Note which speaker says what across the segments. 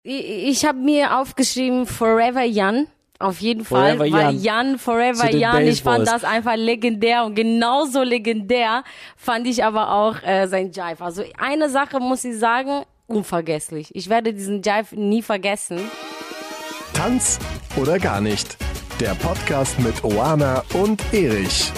Speaker 1: Ich habe mir aufgeschrieben Forever Jan. Auf jeden Fall, weil Jan, Forever Jan, ich fand das einfach legendär und genauso legendär fand ich aber auch sein Jive. Also eine Sache muss ich sagen, unvergesslich. Ich werde diesen Jive nie vergessen.
Speaker 2: Tanz oder gar nicht. Der Podcast mit Oana und Erich.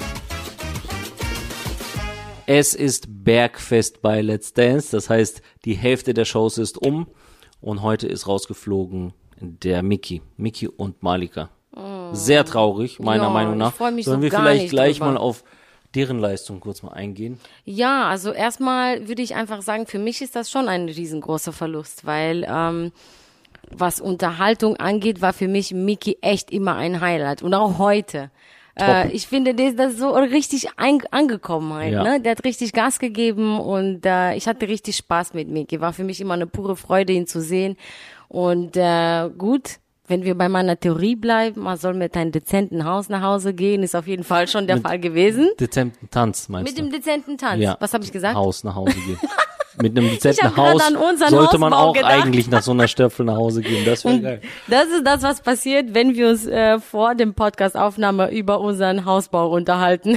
Speaker 3: Es ist Bergfest bei Let's Dance, das heißt, die Hälfte der Shows ist um und heute ist rausgeflogen der Mickey und Malika. Sehr traurig, meiner Meinung nach.
Speaker 1: Ich freue mich
Speaker 3: Sollen
Speaker 1: so
Speaker 3: wir
Speaker 1: gar
Speaker 3: vielleicht
Speaker 1: nicht
Speaker 3: gleich
Speaker 1: drüber.
Speaker 3: mal auf deren Leistung kurz mal eingehen?
Speaker 1: Ja, also erstmal würde ich einfach sagen, für mich ist das schon ein riesengroßer Verlust, weil was Unterhaltung angeht, war für mich Mickey echt immer ein Highlight und auch heute. Ich finde, das ist so richtig angekommen halt,
Speaker 3: Ja.
Speaker 1: ne? Der hat richtig Gas gegeben und ich hatte richtig Spaß mit Mickey. War für mich immer eine pure Freude, ihn zu sehen. Und gut, wenn wir bei meiner Theorie bleiben, man soll mit einem dezenten Haus nach Hause gehen, ist auf jeden Fall schon der Fall gewesen.
Speaker 3: Dezenten Tanz, meinst
Speaker 1: Mit
Speaker 3: du?
Speaker 1: dem dezenten Tanz.
Speaker 3: Ja.
Speaker 1: Was habe ich gesagt?
Speaker 3: Haus nach Hause gehen. Mit einem
Speaker 1: Ich
Speaker 3: dezenten
Speaker 1: hab grad
Speaker 3: Haus
Speaker 1: an unseren
Speaker 3: sollte man
Speaker 1: Hausbau
Speaker 3: auch
Speaker 1: gedacht.
Speaker 3: eigentlich nach so einer Stöpfel nach Hause gehen. Das wäre geil.
Speaker 1: Das ist das, was passiert, wenn wir uns vor dem Podcast-Aufnahme über unseren Hausbau unterhalten.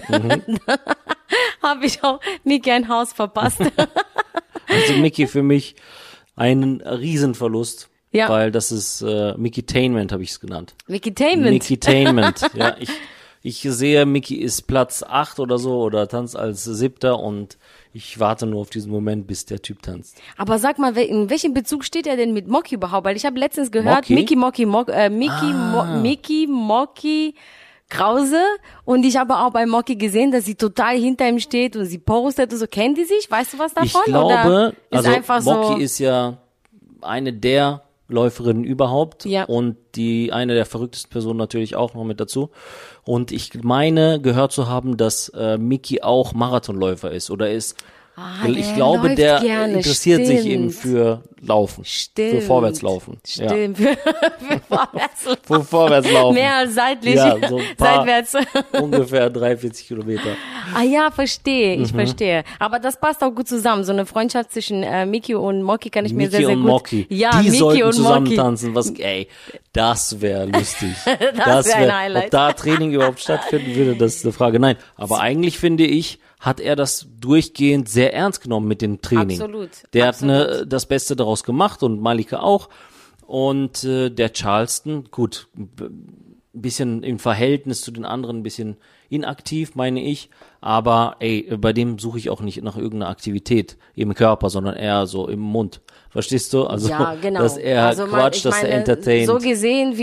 Speaker 1: Habe ich auch Mickey ein Haus verpasst.
Speaker 3: Also Mickey für mich ein Riesenverlust.
Speaker 1: Ja.
Speaker 3: Weil das ist Mickeytainment, habe ich es genannt.
Speaker 1: Mickeytainment.
Speaker 3: Mickeytainment. Ja, ich sehe, Mickey ist Platz 8 oder so oder tanzt als 7. und ich warte nur auf diesen Moment, bis der Typ tanzt.
Speaker 1: Aber sag mal, in welchem Bezug steht er denn mit Mocky überhaupt? Weil ich habe letztens gehört,
Speaker 3: Mocky?
Speaker 1: Mickey Mocky Krause, und ich habe auch bei Mocky gesehen, dass sie total hinter ihm steht und sie postet und so. Kennen die sich? Weißt du was davon?
Speaker 3: Ich glaube,
Speaker 1: Oder ist
Speaker 3: also
Speaker 1: einfach
Speaker 3: Mocky
Speaker 1: so,
Speaker 3: ist ja eine der Läuferinnen überhaupt
Speaker 1: Ja.
Speaker 3: und eine der verrücktesten Personen natürlich auch noch mit dazu. Und ich meine, gehört zu haben, dass Mickey auch Marathonläufer ist oder ist. Ich
Speaker 1: der
Speaker 3: glaube,
Speaker 1: läuft
Speaker 3: der
Speaker 1: gerne,
Speaker 3: interessiert sich
Speaker 1: stimmt.
Speaker 3: eben für Laufen, für Vorwärtslaufen. Ja.
Speaker 1: Stimmt, für Vorwärtslaufen.
Speaker 3: Für Vorwärtslaufen.
Speaker 1: Mehr als seitlich,
Speaker 3: Ja, so ein paar,
Speaker 1: seitwärts.
Speaker 3: ungefähr 43 Kilometer.
Speaker 1: Ah ja, verstehe, ich verstehe. Aber das passt auch gut zusammen. So eine Freundschaft zwischen Mickey und Mocky kann ich mir sehr,
Speaker 3: Mickey
Speaker 1: sehr
Speaker 3: und
Speaker 1: gut.
Speaker 3: Mocky.
Speaker 1: Ja,
Speaker 3: Die
Speaker 1: Mickey
Speaker 3: sollten
Speaker 1: und
Speaker 3: zusammen
Speaker 1: Mocky.
Speaker 3: tanzen. Das wäre lustig.
Speaker 1: Das wär ein Highlight.
Speaker 3: Ob da Training überhaupt stattfinden würde, das ist eine Frage. Nein, aber eigentlich finde ich, hat er das durchgehend sehr ernst genommen mit dem Training.
Speaker 1: Absolut.
Speaker 3: Der
Speaker 1: Absolut.
Speaker 3: hat das Beste daraus gemacht und Malika auch. Und der Charleston, gut, ein bisschen im Verhältnis zu den anderen ein bisschen inaktiv, meine ich. Aber bei dem suche ich auch nicht nach irgendeiner Aktivität im Körper, sondern eher so im Mund. Verstehst du? Also,
Speaker 1: Ja, genau.
Speaker 3: dass er
Speaker 1: also
Speaker 3: quatscht, dass er entertaint.
Speaker 1: So gesehen,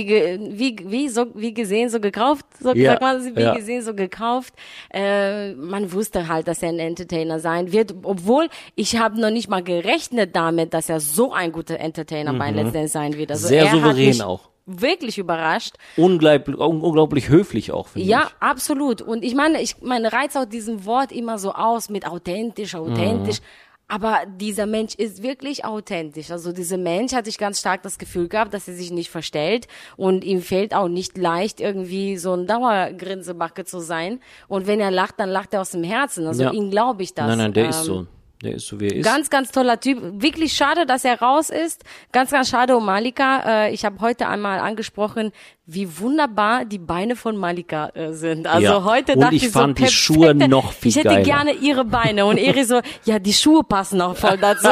Speaker 1: wie gesehen, so gekauft. So
Speaker 3: Ja,
Speaker 1: sagt man, wie
Speaker 3: ja.
Speaker 1: gesehen, so gekauft. Man wusste halt, dass er ein Entertainer sein wird. Obwohl, ich habe noch nicht mal gerechnet damit, dass er so ein guter Entertainer bei Let's Dance sein wird. Also
Speaker 3: Sehr
Speaker 1: er hat
Speaker 3: souverän
Speaker 1: mich
Speaker 3: auch.
Speaker 1: wirklich überrascht.
Speaker 3: Unglaublich höflich auch, finde ich.
Speaker 1: Ja, absolut. Und ich meine, reizt auch diesen Wort immer so aus mit authentisch. Aber dieser Mensch ist wirklich authentisch. Also dieser Mensch hatte ich ganz stark das Gefühl gehabt, dass er sich nicht verstellt und ihm fehlt auch nicht leicht, irgendwie so ein Dauergrinsebacke zu sein. Und wenn er lacht, dann lacht er aus dem Herzen. Also
Speaker 3: Ja.
Speaker 1: ihm glaube ich das.
Speaker 3: Nein, der ist so. Der ist so, wie er ist.
Speaker 1: Ganz, ganz toller Typ. Wirklich schade, dass er raus ist. Ganz, ganz schade um Malika. Ich habe heute einmal angesprochen, wie wunderbar die Beine von Malika sind. Also
Speaker 3: Ja.
Speaker 1: heute
Speaker 3: Und
Speaker 1: dachte
Speaker 3: ich
Speaker 1: ich so,
Speaker 3: fand die
Speaker 1: perfekte-
Speaker 3: Schuhe noch viel
Speaker 1: Ich hätte
Speaker 3: geiler.
Speaker 1: gerne ihre Beine. Und Eri so, ja, die Schuhe passen auch voll dazu.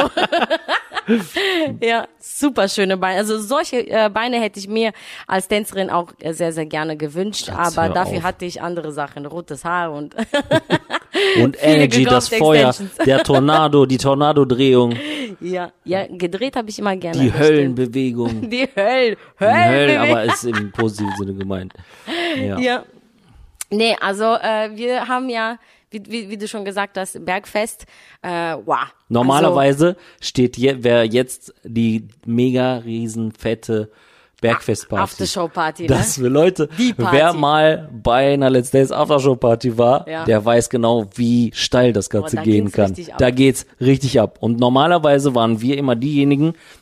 Speaker 1: Ja, super schöne Beine. Also solche Beine hätte ich mir als Tänzerin auch sehr, sehr gerne gewünscht.
Speaker 3: Schatz,
Speaker 1: aber
Speaker 3: hör
Speaker 1: dafür
Speaker 3: auf.
Speaker 1: hatte ich andere Sachen. Rotes Haar und
Speaker 3: Und
Speaker 1: viele
Speaker 3: Energy, das
Speaker 1: geglaubte
Speaker 3: Feuer,
Speaker 1: Extensions.
Speaker 3: der Tornado, die Tornadodrehung,
Speaker 1: ja, gedreht habe ich immer gerne.
Speaker 3: die
Speaker 1: das stimmt.
Speaker 3: Höllenbewegung.
Speaker 1: Die Hölle.
Speaker 3: Die Höllen, aber ist im positiven Sinne gemeint. Ja.
Speaker 1: Ja. Nee, also wir haben ja, wie du schon gesagt hast, Bergfest. Wow.
Speaker 3: Normalerweise wäre jetzt die mega riesen fette Bergfestparty.
Speaker 1: Aftershow-Party, ne?
Speaker 3: Das für Leute,
Speaker 1: Die Party.
Speaker 3: wer mal bei einer Let's Dance Aftershow-Party war,
Speaker 1: Ja.
Speaker 3: der weiß genau, wie steil das Ganze
Speaker 1: da
Speaker 3: gehen
Speaker 1: ging's
Speaker 3: kann.
Speaker 1: richtig ab.
Speaker 3: Da geht's richtig ab. Und normalerweise waren wir immer diejenigen,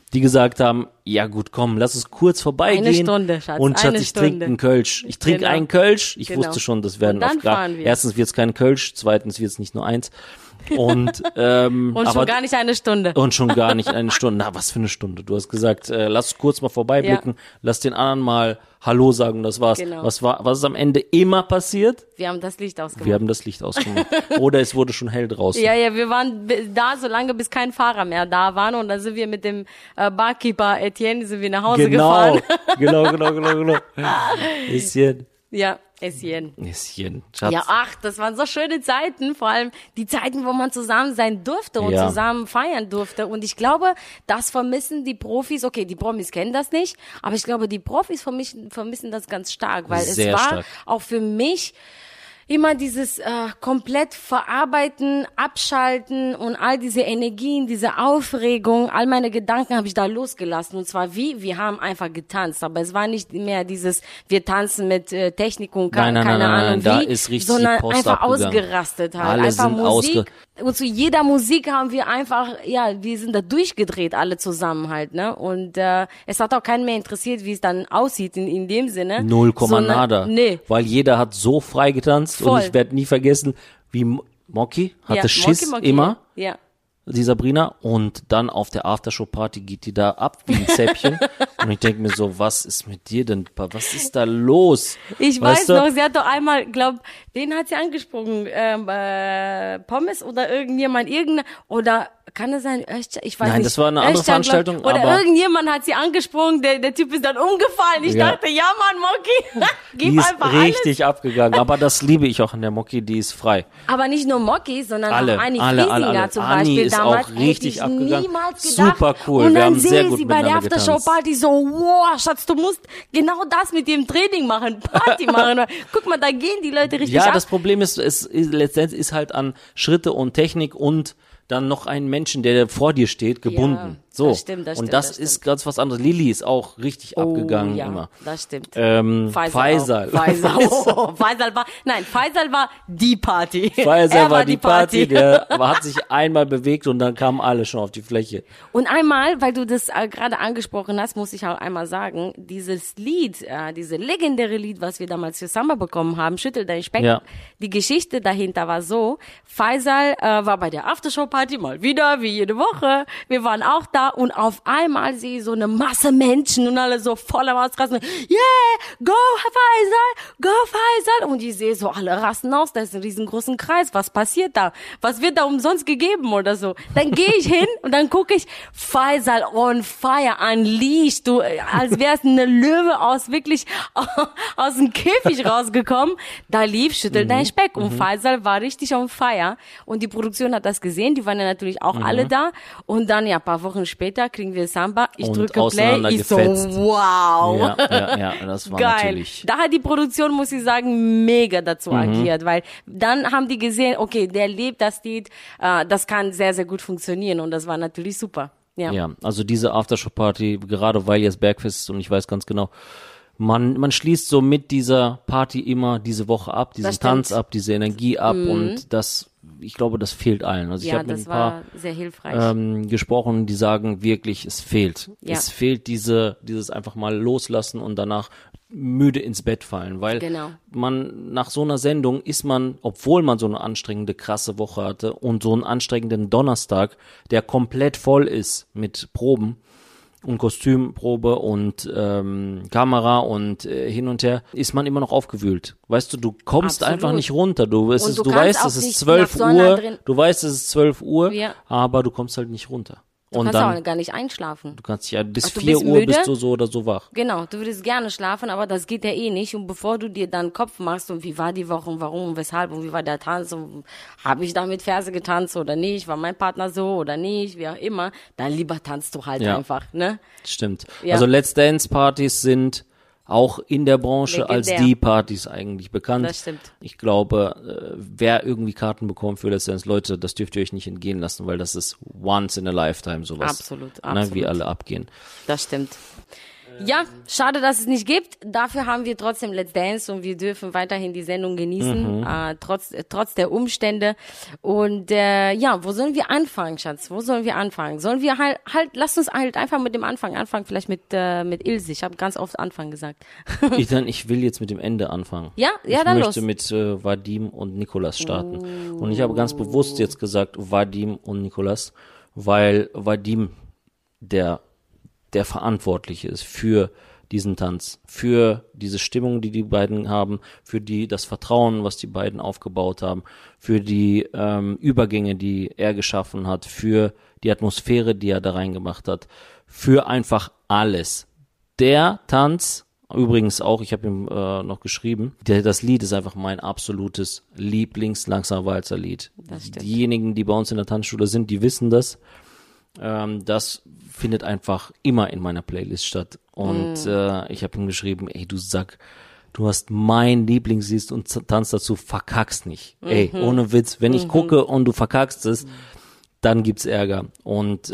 Speaker 3: die gesagt haben, ja gut, komm, lass es kurz vorbeigehen.
Speaker 1: Eine Stunde, Schatz,
Speaker 3: und Schatz,
Speaker 1: eine
Speaker 3: ich trinke
Speaker 1: Stunde.
Speaker 3: einen Kölsch. Ich trinke
Speaker 1: Genau.
Speaker 3: einen Kölsch. Ich
Speaker 1: Genau.
Speaker 3: wusste schon, das werden
Speaker 1: Und dann
Speaker 3: auf Grad.
Speaker 1: fahren wir.
Speaker 3: Erstens wird es kein Kölsch, zweitens wird es nicht nur eins. Und,
Speaker 1: Und
Speaker 3: aber,
Speaker 1: schon gar nicht eine Stunde.
Speaker 3: und schon gar nicht eine Stunde. Na, was für eine Stunde? Du hast gesagt, lass kurz mal vorbeiblicken, lass den anderen mal Hallo sagen, das war's.
Speaker 1: Genau.
Speaker 3: Was ist am Ende immer passiert?
Speaker 1: Wir haben das Licht ausgemacht.
Speaker 3: Wir haben das Licht ausgemacht. Oder es wurde schon hell draußen.
Speaker 1: Ja, wir waren da so lange, bis kein Fahrer mehr da waren. Und dann sind wir mit dem Barkeeper Etienne sind wir nach Hause gefahren.
Speaker 3: Genau. Bisschen.
Speaker 1: Ja, Etienne.
Speaker 3: Schatz.
Speaker 1: Ja, ach, das waren so schöne Zeiten, vor allem die Zeiten, wo man zusammen sein durfte und
Speaker 3: Ja.
Speaker 1: zusammen feiern durfte. Und ich glaube, das vermissen die Profis. Okay, die Promis kennen das nicht, aber ich glaube, die Profis vermissen das ganz stark, weil
Speaker 3: Sehr
Speaker 1: es war
Speaker 3: stark.
Speaker 1: auch für mich immer dieses komplett verarbeiten, abschalten und all diese Energien, diese Aufregung, all meine Gedanken habe ich da losgelassen. Und zwar wir haben einfach getanzt, aber es war nicht mehr dieses, wir tanzen mit Technik und keine Ahnung wie,
Speaker 3: da ist richtig
Speaker 1: sondern
Speaker 3: die Post
Speaker 1: einfach
Speaker 3: abgegangen.
Speaker 1: ausgerastet halt.
Speaker 3: Alle
Speaker 1: Einfach
Speaker 3: sind
Speaker 1: Musik. Und zu jeder Musik haben wir einfach, wir sind da durchgedreht, alle zusammen halt, ne? Und es hat auch keinen mehr interessiert, wie es dann aussieht in dem Sinne.
Speaker 3: 0,
Speaker 1: Sondern-
Speaker 3: nada.
Speaker 1: Nee.
Speaker 3: Weil jeder hat so frei getanzt
Speaker 1: Voll.
Speaker 3: und ich werde nie vergessen, wie Moki hatte
Speaker 1: Ja,
Speaker 3: Schiss
Speaker 1: Moki,
Speaker 3: immer,
Speaker 1: Ja.
Speaker 3: die Sabrina, und dann auf der Aftershow-Party geht die da ab wie ein Zäpfchen und ich denke mir so, was ist mit dir denn? Was ist da los?
Speaker 1: Ich
Speaker 3: Weißt
Speaker 1: weiß
Speaker 3: du?
Speaker 1: noch, sie hat doch einmal, wen hat sie angesprochen? Pommes oder irgendjemand, oder kann es sein, Özcan? Ich weiß
Speaker 3: Nein,
Speaker 1: nicht.
Speaker 3: das war eine andere
Speaker 1: Özcan,
Speaker 3: Veranstaltung,
Speaker 1: Oder
Speaker 3: aber-
Speaker 1: irgendjemand hat sie angesprochen, der Typ ist dann umgefallen. Ich
Speaker 3: Ja.
Speaker 1: dachte, ja Mann, Moki, gib
Speaker 3: Die ist
Speaker 1: einfach alles.
Speaker 3: richtig abgegangen, aber das liebe ich auch an der Moki, die ist frei.
Speaker 1: Aber nicht nur Moki, sondern
Speaker 3: Alle,
Speaker 1: auch Anni
Speaker 3: alle.
Speaker 1: Friesinger zum
Speaker 3: Anni
Speaker 1: Beispiel
Speaker 3: ist
Speaker 1: damals.
Speaker 3: auch richtig
Speaker 1: hätte ich
Speaker 3: abgegangen.
Speaker 1: niemals gedacht.
Speaker 3: Super cool,
Speaker 1: Und
Speaker 3: wir
Speaker 1: dann
Speaker 3: haben sehr
Speaker 1: sehe
Speaker 3: gut
Speaker 1: sie bei der
Speaker 3: miteinander getanzt.
Speaker 1: Aftershow-Party so, wow, Schatz, du musst genau das mit dem Training machen, Party machen. Guck mal, da gehen die Leute richtig
Speaker 3: Ja,
Speaker 1: ab.
Speaker 3: das Problem ist, letztendlich ist halt an Schritte und Technik und dann noch einen Menschen, der vor dir steht, gebunden.
Speaker 1: Ja,
Speaker 3: so.
Speaker 1: das stimmt,
Speaker 3: und das ist ganz was anderes. Lilly ist auch richtig abgegangen
Speaker 1: ja,
Speaker 3: immer.
Speaker 1: Das stimmt.
Speaker 3: Faisal.
Speaker 1: Faisal war die Party.
Speaker 3: Faisal
Speaker 1: Er
Speaker 3: war die Party, der hat sich einmal bewegt und dann kamen alle schon auf die Fläche.
Speaker 1: Und einmal, weil du das gerade angesprochen hast, muss ich auch einmal sagen, dieses Lied, diese legendäre Lied, was wir damals für Samba bekommen haben, Schüttel dein Speck,
Speaker 3: Ja.
Speaker 1: die Geschichte dahinter war so, Faisal war bei der Aftershow-Party mal wieder, wie jede Woche. Wir waren auch da und auf einmal sehe ich so eine Masse Menschen und alle so voll am Ausrasten. Yeah, go Faisal. Und ich sehe so, alle rasten aus, da ist ein riesengroßen Kreis. Was passiert da? Was wird da umsonst gegeben oder so? Dann gehe ich hin und dann gucke ich, Faisal on fire, unleashed, du, als wär's eine Löwe wirklich aus dem Käfig rausgekommen. Da lief Schüttel dein Speck und Faisal war richtig on fire. Und die Produktion hat das gesehen, die waren ja natürlich auch alle da. Und dann, ein paar Wochen später kriegen wir Samba, ich
Speaker 3: Und
Speaker 1: drücke Play, ich so,
Speaker 3: auseinandergefetzt.
Speaker 1: wow.
Speaker 3: Ja, das war
Speaker 1: Geil.
Speaker 3: natürlich.
Speaker 1: Da hat die Produktion, muss ich sagen, mega dazu agiert, weil dann haben die gesehen, okay, der lebt das Lied, das kann sehr, sehr gut funktionieren und das war natürlich super.
Speaker 3: Ja, also diese Aftershow-Party, gerade weil jetzt Bergfest ist und ich weiß ganz genau, man schließt so mit dieser Party immer diese Woche ab, diesen
Speaker 1: Das stimmt.
Speaker 3: Tanz ab, diese Energie ab und ich glaube, das fehlt allen. Also ich
Speaker 1: Ja,
Speaker 3: habe mit
Speaker 1: das
Speaker 3: ein paar
Speaker 1: war sehr hilfreich.
Speaker 3: gesprochen, die sagen wirklich, es fehlt.
Speaker 1: Ja.
Speaker 3: Es fehlt dieses einfach mal loslassen und danach müde ins Bett fallen, weil
Speaker 1: Genau.
Speaker 3: man nach so einer Sendung ist man, obwohl man so eine anstrengende, krasse Woche hatte und so einen anstrengenden Donnerstag, der komplett voll ist mit Proben und Kostümprobe und Kamera und hin und her, ist man immer noch aufgewühlt. Weißt du, du kommst
Speaker 1: Absolut.
Speaker 3: einfach nicht runter. Du
Speaker 1: Und du kannst
Speaker 3: weißt,
Speaker 1: auch
Speaker 3: es ist
Speaker 1: nicht
Speaker 3: 12
Speaker 1: nach Sonne
Speaker 3: Uhr,
Speaker 1: drin-
Speaker 3: du weißt, es ist 12 Uhr,
Speaker 1: Ja.
Speaker 3: aber du kommst halt nicht runter.
Speaker 1: Du
Speaker 3: Und
Speaker 1: kannst
Speaker 3: dann,
Speaker 1: auch gar nicht einschlafen.
Speaker 3: du kannst ja bis
Speaker 1: Ach, du
Speaker 3: 4
Speaker 1: bist
Speaker 3: Uhr
Speaker 1: müde?
Speaker 3: bist du so oder so wach.
Speaker 1: Genau, du würdest gerne schlafen, aber das geht ja eh nicht. Und bevor du dir dann Kopf machst und wie war die Woche und warum und weshalb und wie war der Tanz und habe ich da mit Ferse getanzt oder nicht, war mein Partner so oder nicht, wie auch immer, dann lieber tanzt du halt
Speaker 3: Ja.
Speaker 1: einfach, ne?
Speaker 3: Stimmt.
Speaker 1: Ja.
Speaker 3: Also Let's Dance Partys sind auch in der Branche als
Speaker 1: Legendär.
Speaker 3: die Partys eigentlich bekannt.
Speaker 1: Das stimmt.
Speaker 3: Ich glaube, wer irgendwie Karten bekommt für Let's Dance, Leute, das dürft ihr euch nicht entgehen lassen, weil das ist once in a lifetime sowas.
Speaker 1: Absolut,
Speaker 3: Ne, wie
Speaker 1: absolut.
Speaker 3: alle abgehen.
Speaker 1: Das stimmt. Ja, schade, dass es nicht gibt. Dafür haben wir trotzdem Let's Dance und wir dürfen weiterhin die Sendung genießen, trotz der Umstände. Und wo sollen wir anfangen, Schatz? Wo sollen wir anfangen? Sollen wir lass uns halt einfach mit dem Anfang anfangen, vielleicht mit Ilse. Ich habe ganz oft Anfang gesagt.
Speaker 3: Ich will jetzt mit dem Ende anfangen.
Speaker 1: Ja, dann los.
Speaker 3: Ich möchte mit Vadim und Nikolas starten. Und ich habe ganz bewusst jetzt gesagt Vadim und Nikolas, weil Vadim der Verantwortliche ist für diesen Tanz, für diese Stimmung, die beiden haben, für das Vertrauen, was die beiden aufgebaut haben, für die Übergänge, die er geschaffen hat, für die Atmosphäre, die er da reingemacht hat, für einfach alles. Der Tanz, übrigens auch, ich habe ihm noch geschrieben, das Lied ist einfach mein absolutes Lieblings-Langsam-Walzer-Lied. Diejenigen, die bei uns in der Tanzschule sind, die wissen das. Das findet einfach immer in meiner Playlist statt. Und ich habe ihm geschrieben, ey, du Sack, du hast mein Lieblingslied und tanzt dazu, verkackst nicht. Ey, ohne Witz, wenn ich gucke und du verkackst es, dann gibt's Ärger. Und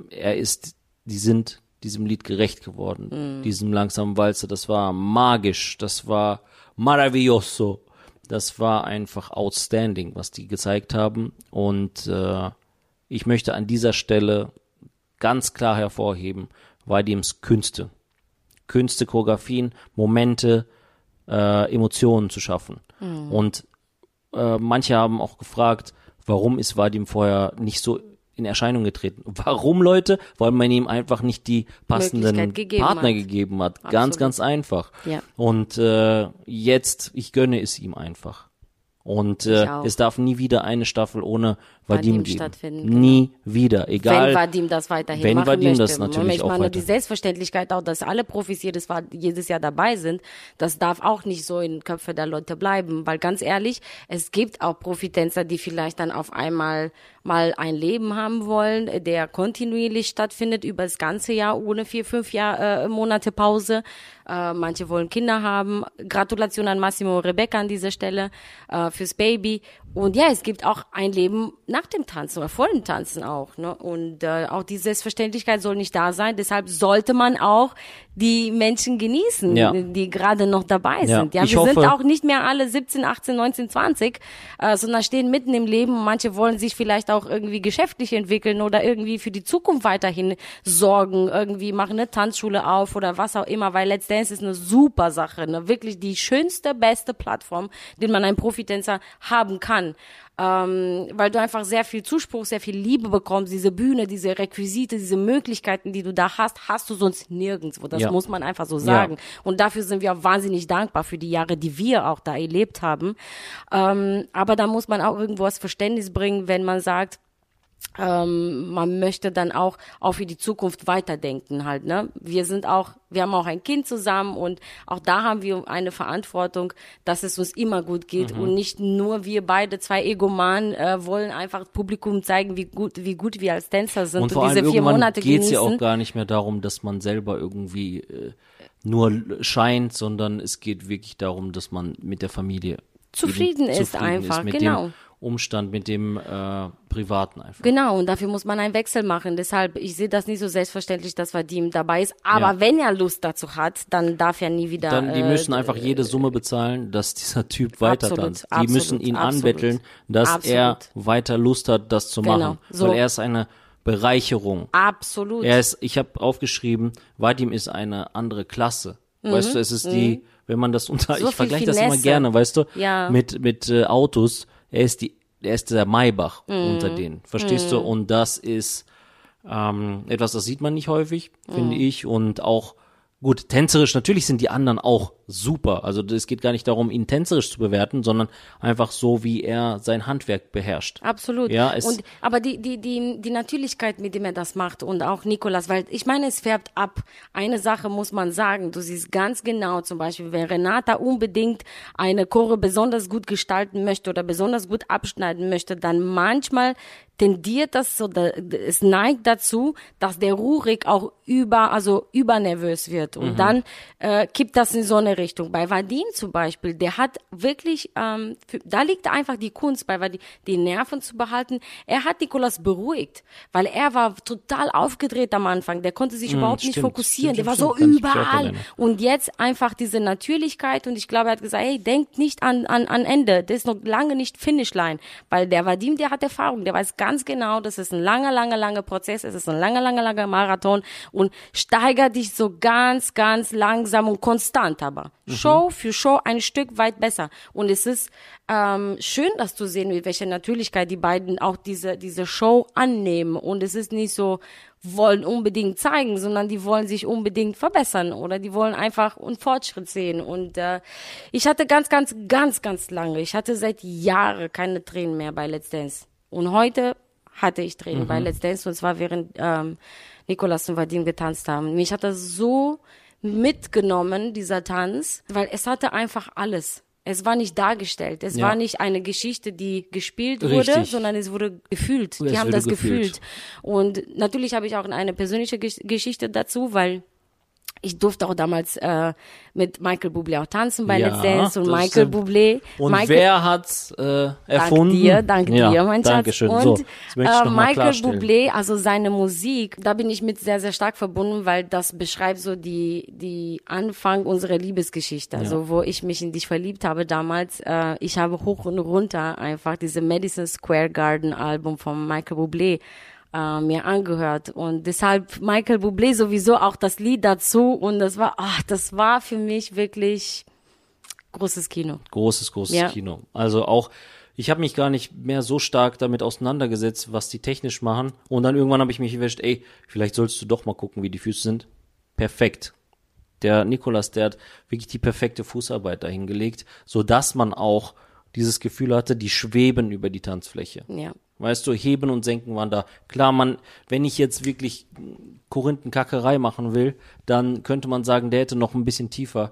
Speaker 3: die sind diesem Lied gerecht geworden, diesem langsamen Walzer. Das war magisch, das war maravilloso, das war einfach outstanding, was die gezeigt haben. Und ich möchte an dieser Stelle ganz klar hervorheben, Vadims Künste, Choreografien, Momente, Emotionen zu schaffen. Und manche haben auch gefragt, warum ist Vadim vorher nicht so in Erscheinung getreten? Warum, Leute? Weil man ihm einfach nicht die passenden Partner gegeben hat. Absolut. Ganz, ganz einfach. Ja. Und jetzt, ich gönne es ihm einfach. Und es darf nie wieder eine Staffel ohne Vadim geben.
Speaker 1: Stattfinden.
Speaker 3: Nie wieder, egal.
Speaker 1: Wenn Vadim das weiterhin machen möchte. Wenn Vadim das natürlich auch weiterhin. Die Selbstverständlichkeit auch, dass alle Profis jedes Jahr dabei sind, das darf auch nicht so in den Köpfen der Leute bleiben. Weil ganz ehrlich, es gibt auch Profitänzer, die vielleicht dann auf einmal mal ein Leben haben wollen, der kontinuierlich stattfindet über das ganze Jahr, ohne 4-5 Monate Pause. Manche wollen Kinder haben. Gratulation an Massimo und Rebecca an dieser Stelle fürs Baby. Und ja, es gibt auch ein Leben nach dem Tanzen oder vor dem Tanzen auch. Ne? Und auch die Selbstverständlichkeit soll nicht da sein. Deshalb sollte man auch die Menschen genießen, die gerade noch dabei sind. Ja, wir sind auch nicht mehr alle 17, 18, 19, 20, sondern stehen mitten im Leben. Manche wollen sich vielleicht auch irgendwie geschäftlich entwickeln oder irgendwie für die Zukunft weiterhin sorgen, irgendwie machen eine Tanzschule auf oder was auch immer, weil Let's Dance ist eine super Sache, ne? Wirklich die schönste, beste Plattform, den man einen Profitänzer haben kann. Weil du einfach sehr viel Zuspruch, sehr viel Liebe bekommst, diese Bühne, diese Requisite, diese Möglichkeiten, die du da hast du sonst nirgendwo. Das muss man einfach so sagen. Ja. Und dafür sind wir auch wahnsinnig dankbar für die Jahre, die wir auch da erlebt haben. Aber da muss man auch irgendwo das Verständnis bringen, wenn man sagt, man möchte dann auch für die Zukunft weiterdenken halt, ne? Wir haben auch ein Kind zusammen und auch da haben wir eine Verantwortung, dass es uns immer gut geht und nicht nur wir beide, zwei Egomanen, wollen einfach Publikum zeigen, wie gut wir als Tänzer sind
Speaker 3: und vor allem
Speaker 1: diese 4 Monate genießen.
Speaker 3: Geht's ja auch gar nicht mehr darum, dass man selber irgendwie nur scheint, sondern es geht wirklich darum, dass man mit der Familie
Speaker 1: zufrieden ist einfach,
Speaker 3: mit dem Umstand, mit dem Privaten einfach.
Speaker 1: Genau, und dafür muss man einen Wechsel machen. Deshalb, ich sehe das nicht so selbstverständlich, dass Vadim dabei ist. Aber wenn er Lust dazu hat, dann darf er nie wieder...
Speaker 3: Die müssen einfach jede Summe bezahlen, dass dieser Typ weiter tanzt. Die müssen ihn anbetteln, dass er weiter Lust hat, das zu machen. So. Weil er ist eine Bereicherung.
Speaker 1: Absolut.
Speaker 3: Ich habe aufgeschrieben, Vadim ist eine andere Klasse. Weißt du, es ist wenn man das so ich vergleiche das immer gerne, weißt du, mit Autos. Er ist der Maybach unter denen, verstehst du? Und das ist etwas, das sieht man nicht häufig, finde ich. Und auch, gut, tänzerisch, natürlich sind die anderen auch super. Also es geht gar nicht darum, ihn tänzerisch zu bewerten, sondern einfach so, wie er sein Handwerk beherrscht.
Speaker 1: Absolut.
Speaker 3: Ja,
Speaker 1: aber die Natürlichkeit, mit dem er das macht und auch Nikolas, weil ich meine, es färbt ab. Eine Sache muss man sagen, du siehst ganz genau zum Beispiel, wenn Renata unbedingt eine Chore besonders gut gestalten möchte oder besonders gut abschneiden möchte, dann manchmal tendiert das so, es neigt dazu, dass der Rurik auch übernervös wird und dann kippt das in so eine Richtung. Bei Vadim zum Beispiel, der hat wirklich, da liegt einfach die Kunst bei Vadim, die Nerven zu behalten. Er hat Nicolas beruhigt, weil er war total aufgedreht am Anfang, der konnte sich überhaupt nicht fokussieren, der war so überall und jetzt einfach diese Natürlichkeit und ich glaube, er hat gesagt, hey, denkt nicht an Ende, das ist noch lange nicht Finishline, weil der Vadim, der hat Erfahrung, der weiß ganz genau, das ist ein langer Prozess, es ist ein langer Marathon und steigert dich so ganz, ganz langsam und konstant aber. Show für Show ein Stück weit besser. Und es ist schön, das zu sehen, mit welcher Natürlichkeit die beiden auch diese Show annehmen. Und es ist nicht so, wollen unbedingt zeigen, sondern die wollen sich unbedingt verbessern oder die wollen einfach einen Fortschritt sehen. Und ich hatte ganz lange, ich hatte seit Jahren keine Tränen mehr bei Let's Dance. Und heute hatte ich Tränen bei Let's Dance und zwar während Nicolas und Vadim getanzt haben. Mich hat das so mitgenommen, dieser Tanz, weil es hatte einfach alles. Es war nicht dargestellt. Es war nicht eine Geschichte, die gespielt wurde, sondern es wurde gefühlt. Die haben das gefühlt. Und natürlich habe ich auch eine persönliche Geschichte dazu, weil ich durfte auch damals mit Michael Bublé auch tanzen bei Let's Dance und Michael Bublé.
Speaker 3: Und wer hat's erfunden?
Speaker 1: Dank dir, mein Schatz.
Speaker 3: Dankeschön.
Speaker 1: Und
Speaker 3: so, das möchte ich noch mal
Speaker 1: Michael
Speaker 3: klarstellen.
Speaker 1: Bublé, also seine Musik, da bin ich mit sehr, sehr stark verbunden, weil das beschreibt so die Anfang unserer Liebesgeschichte, also wo ich mich in dich verliebt habe damals. Ich habe hoch und runter einfach diese Madison Square Garden Album von Michael Bublé mir angehört und deshalb Michael Bublé sowieso auch das Lied dazu und das war für mich wirklich großes Kino.
Speaker 3: Großes Kino. Also auch, ich habe mich gar nicht mehr so stark damit auseinandergesetzt, was die technisch machen und dann irgendwann habe ich mich erwischt, vielleicht sollst du doch mal gucken, wie die Füße sind. Perfekt. Der Nicolas, der hat wirklich die perfekte Fußarbeit dahingelegt, sodass man auch dieses Gefühl hatte, die schweben über die Tanzfläche.
Speaker 1: Ja.
Speaker 3: Weißt du, Heben und Senken waren da. Klar, wenn ich jetzt wirklich Korinthenkackerei machen will, dann könnte man sagen, der hätte noch ein bisschen tiefer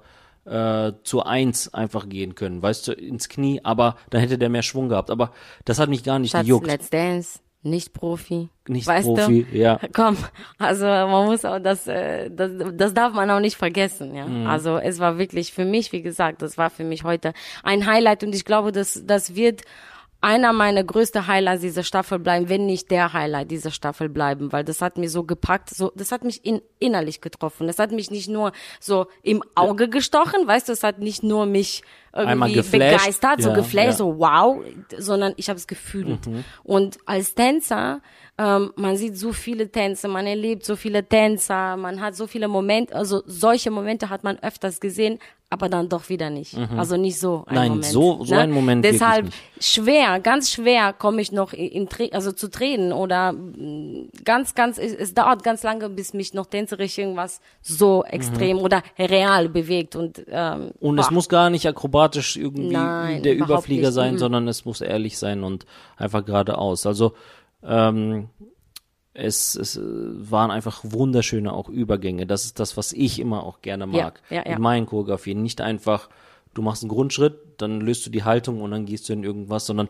Speaker 3: zur 1 einfach gehen können, weißt du, ins Knie, aber dann hätte der mehr Schwung gehabt. Aber das hat mich gar nicht gejuckt.
Speaker 1: Let's Dance, nicht Profi.
Speaker 3: Nicht
Speaker 1: weißt
Speaker 3: Profi,
Speaker 1: du?
Speaker 3: ja.
Speaker 1: Komm, also man muss auch das darf man auch nicht vergessen, ja. Also es war wirklich für mich, wie gesagt, das war für mich heute ein Highlight und ich glaube, das wird einer meiner größten Highlights dieser Staffel bleiben, wenn nicht der Highlight dieser Staffel bleiben, weil das hat mir so gepackt, das hat mich innerlich getroffen. Das hat mich nicht nur so im Auge gestochen, weißt du, es hat nicht nur mich irgendwie begeistert, so geflasht, so wow, sondern ich habe es gefühlt. Und als Tänzer, man sieht so viele Tänze, man erlebt so viele Tänzer, man hat so viele Momente, also solche Momente hat man öfters gesehen, aber dann doch wieder nicht. Also nicht so ein Moment.
Speaker 3: Nein, so ein Moment
Speaker 1: deshalb
Speaker 3: wirklich nicht.
Speaker 1: Ganz schwer komme ich noch zu Tränen oder es dauert ganz lange, bis mich noch tänzerisch irgendwas so extrem oder real bewegt und
Speaker 3: es muss gar nicht akrobatisch irgendwie der Überflieger
Speaker 1: nicht.
Speaker 3: sein, sondern es muss ehrlich sein und einfach geradeaus. Also es waren einfach wunderschöne auch Übergänge. Das ist das, was ich immer auch gerne mag. In meinen Choreografien. Nicht einfach, du machst einen Grundschritt, dann löst du die Haltung und dann gehst du in irgendwas, sondern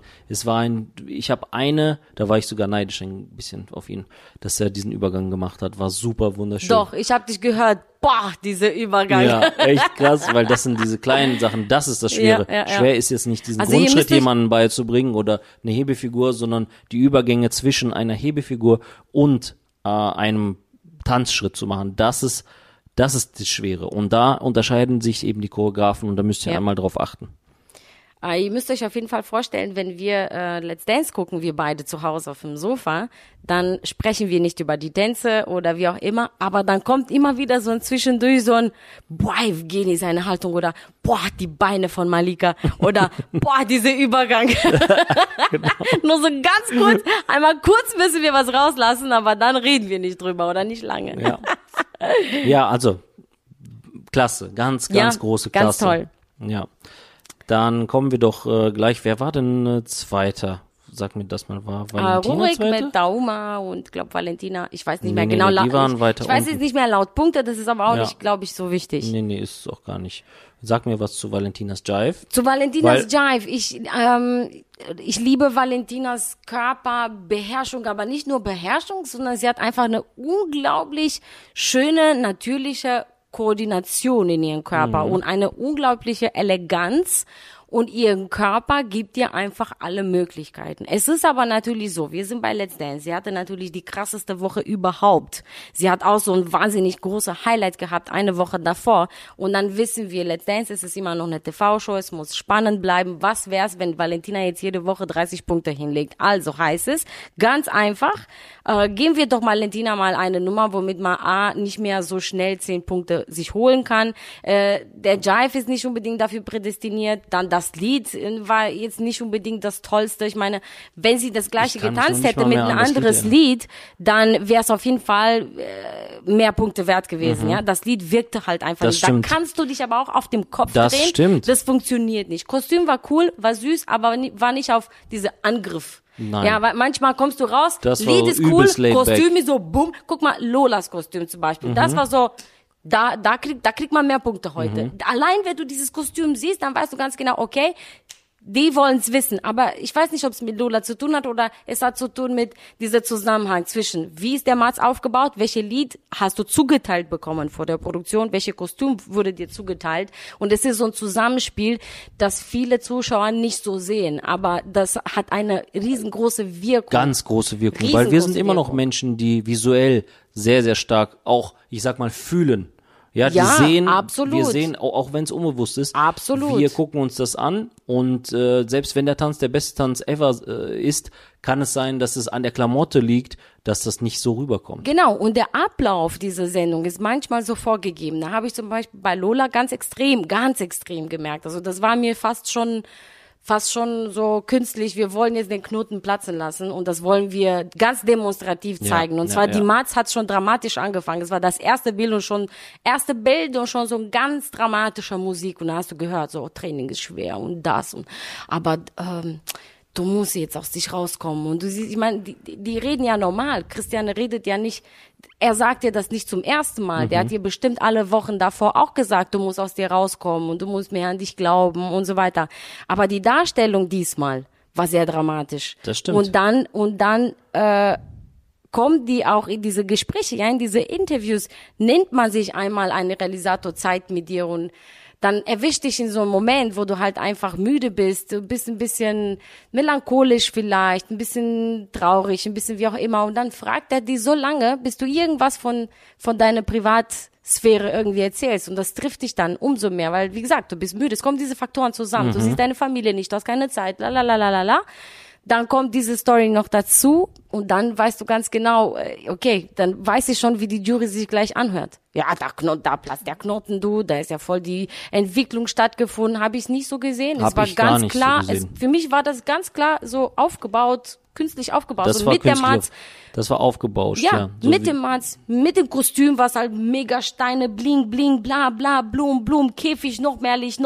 Speaker 3: da war ich sogar neidisch ein bisschen auf ihn, dass er diesen Übergang gemacht hat. War super wunderschön.
Speaker 1: Doch, ich habe dich gehört. Boah, dieser Übergang.
Speaker 3: Ja, echt krass, weil das sind diese kleinen Sachen, das ist das Schwere. Schwer ist jetzt nicht diesen Grundschritt jemandem beizubringen oder eine Hebefigur, sondern die Übergänge zwischen einer Hebefigur und einem Tanzschritt zu machen. Das ist das Schwere. Und da unterscheiden sich eben die Choreografen und da müsst ihr einmal drauf achten.
Speaker 1: Ihr müsst euch auf jeden Fall vorstellen, wenn wir Let's Dance gucken, wir beide zu Hause auf dem Sofa, dann sprechen wir nicht über die Tänze oder wie auch immer, aber dann kommt immer wieder so ein zwischendurch so ein, boah, Evgeny, seine Haltung oder boah, die Beine von Malika oder boah, dieser Übergang. Genau. Nur so ganz kurz, einmal kurz müssen wir was rauslassen, aber dann reden wir nicht drüber oder nicht lange.
Speaker 3: Ja, also klasse, ganz große Klasse.
Speaker 1: Ganz toll.
Speaker 3: Ja. Dann kommen wir doch gleich, wer war denn Zweiter? sag mir das mal, war Valentina
Speaker 1: Rurik
Speaker 3: Zweite?
Speaker 1: mit Dauma und, glaube Valentina, ich weiß nicht mehr
Speaker 3: Nee,
Speaker 1: genau.
Speaker 3: die waren weiter
Speaker 1: ich weiß
Speaker 3: unten.
Speaker 1: jetzt nicht mehr laut Punkte, das ist aber auch
Speaker 3: Ja.
Speaker 1: nicht, glaube ich, so wichtig.
Speaker 3: Nee, ist es auch gar nicht. Sag mir was zu Valentinas Jive.
Speaker 1: Zu Valentinas Jive. Ich liebe Valentinas Körperbeherrschung, aber nicht nur Beherrschung, sondern sie hat einfach eine unglaublich schöne, natürliche Koordination in ihrem Körper und eine unglaubliche Eleganz. Und ihren Körper gibt ihr einfach alle Möglichkeiten. Es ist aber natürlich so, wir sind bei Let's Dance. Sie hatte natürlich die krasseste Woche überhaupt. Sie hat auch so ein wahnsinnig großes Highlight gehabt, eine Woche davor. Und dann wissen wir, Let's Dance, es ist immer noch eine TV-Show, es muss spannend bleiben. Was wär's, wenn Valentina jetzt jede Woche 30 Punkte hinlegt? Also heißt es, ganz einfach, geben wir doch Valentina mal eine Nummer, womit man nicht mehr so schnell 10 Punkte sich holen kann. Der Jive ist nicht unbedingt dafür prädestiniert. Dann das Lied war jetzt nicht unbedingt das Tollste. Ich meine, wenn sie das gleiche
Speaker 3: Ich kann mich
Speaker 1: getanzt
Speaker 3: noch nicht
Speaker 1: hätte
Speaker 3: mal
Speaker 1: mit
Speaker 3: mehr
Speaker 1: einem
Speaker 3: an das Lied
Speaker 1: anderes
Speaker 3: erinnern.
Speaker 1: Lied, dann wäre es auf jeden Fall mehr Punkte wert gewesen. Ja, das Lied wirkte halt einfach
Speaker 3: Das
Speaker 1: nicht.
Speaker 3: stimmt.
Speaker 1: Da kannst du dich aber auch auf dem Kopf
Speaker 3: Das
Speaker 1: drehen.
Speaker 3: stimmt.
Speaker 1: Das funktioniert nicht. Kostüm war cool, war süß, aber war nicht auf diese Angriff.
Speaker 3: Nein.
Speaker 1: Ja, weil manchmal kommst du raus,
Speaker 3: Das war
Speaker 1: Lied ist cool,
Speaker 3: übelst laid back.
Speaker 1: Kostüm ist so bumm. Guck mal, Lolas Kostüm zum Beispiel. Das war so, da kriegt man mehr Punkte heute. Allein, wenn du dieses Kostüm siehst, dann weißt du ganz genau, okay, die wollen's wissen. Aber ich weiß nicht, ob es mit Lola zu tun hat oder es hat zu tun mit dieser Zusammenhang zwischen, wie ist der Mats aufgebaut, welche Lied hast du zugeteilt bekommen vor der Produktion, welche Kostüm wurde dir zugeteilt. Und es ist so ein Zusammenspiel, das viele Zuschauer nicht so sehen. Aber das hat eine riesengroße Wirkung.
Speaker 3: Ganz große Wirkung, weil wir
Speaker 1: Riesengroße
Speaker 3: sind immer noch
Speaker 1: Wirkung.
Speaker 3: Menschen, die visuell sehr, sehr stark auch, ich sag mal, fühlen. Ja, die
Speaker 1: Ja,
Speaker 3: sehen,
Speaker 1: absolut.
Speaker 3: wir sehen, auch wenn es unbewusst ist,
Speaker 1: Absolut.
Speaker 3: wir gucken uns das an und selbst wenn der Tanz der beste Tanz ever ist, kann es sein, dass es an der Klamotte liegt, dass das nicht so rüberkommt.
Speaker 1: Genau, und der Ablauf dieser Sendung ist manchmal so vorgegeben. Da habe ich zum Beispiel bei Lola ganz extrem gemerkt. Also das war mir fast schon so künstlich, wir wollen jetzt den Knoten platzen lassen und das wollen wir ganz demonstrativ zeigen. Und zwar die Mats hat schon dramatisch angefangen. Es war das erste Bild und schon so ein ganz dramatischer Musik und da hast du gehört, so Training ist schwer und das und aber du musst jetzt aus dich rauskommen. Und du siehst, ich meine, die reden ja normal. Christiane redet ja nicht, er sagt dir das nicht zum ersten Mal. Der hat dir bestimmt alle Wochen davor auch gesagt, du musst aus dir rauskommen und du musst mehr an dich glauben und so weiter. Aber die Darstellung diesmal war sehr dramatisch.
Speaker 3: Das stimmt.
Speaker 1: Und dann kommen die auch in diese Gespräche, ja, in diese Interviews, nimmt man sich einmal eine Realisator-Zeit mit dir und dann erwischt dich in so einem Moment, wo du halt einfach müde bist, du bist ein bisschen melancholisch vielleicht, ein bisschen traurig, ein bisschen wie auch immer. Und dann fragt er dich so lange, bis du irgendwas von deiner Privatsphäre irgendwie erzählst. Und das trifft dich dann umso mehr, weil, wie gesagt, du bist müde. Es kommen diese Faktoren zusammen. Du siehst deine Familie nicht, du hast keine Zeit, la. Dann kommt diese Story noch dazu und dann weißt du ganz genau, okay, dann weiß ich schon, wie die Jury sich gleich anhört. Ja, da platzt der Knoten, da ist ja voll die Entwicklung stattgefunden, habe ich nicht so gesehen.
Speaker 3: Hab
Speaker 1: Es war
Speaker 3: ich gar
Speaker 1: ganz
Speaker 3: nicht so
Speaker 1: klar,
Speaker 3: gesehen.
Speaker 1: für mich war das ganz klar so aufgebaut, künstlich aufgebaut.
Speaker 3: Das
Speaker 1: und
Speaker 3: war
Speaker 1: mit der
Speaker 3: künstlich,
Speaker 1: Mats,
Speaker 3: das war aufgebauscht,
Speaker 1: ja,
Speaker 3: So
Speaker 1: mit
Speaker 3: wie-
Speaker 1: dem Mats, mit dem Kostüm, was halt mega Steine, bling, bling, bla, bla, Blum, Käfig, noch mehr Licht.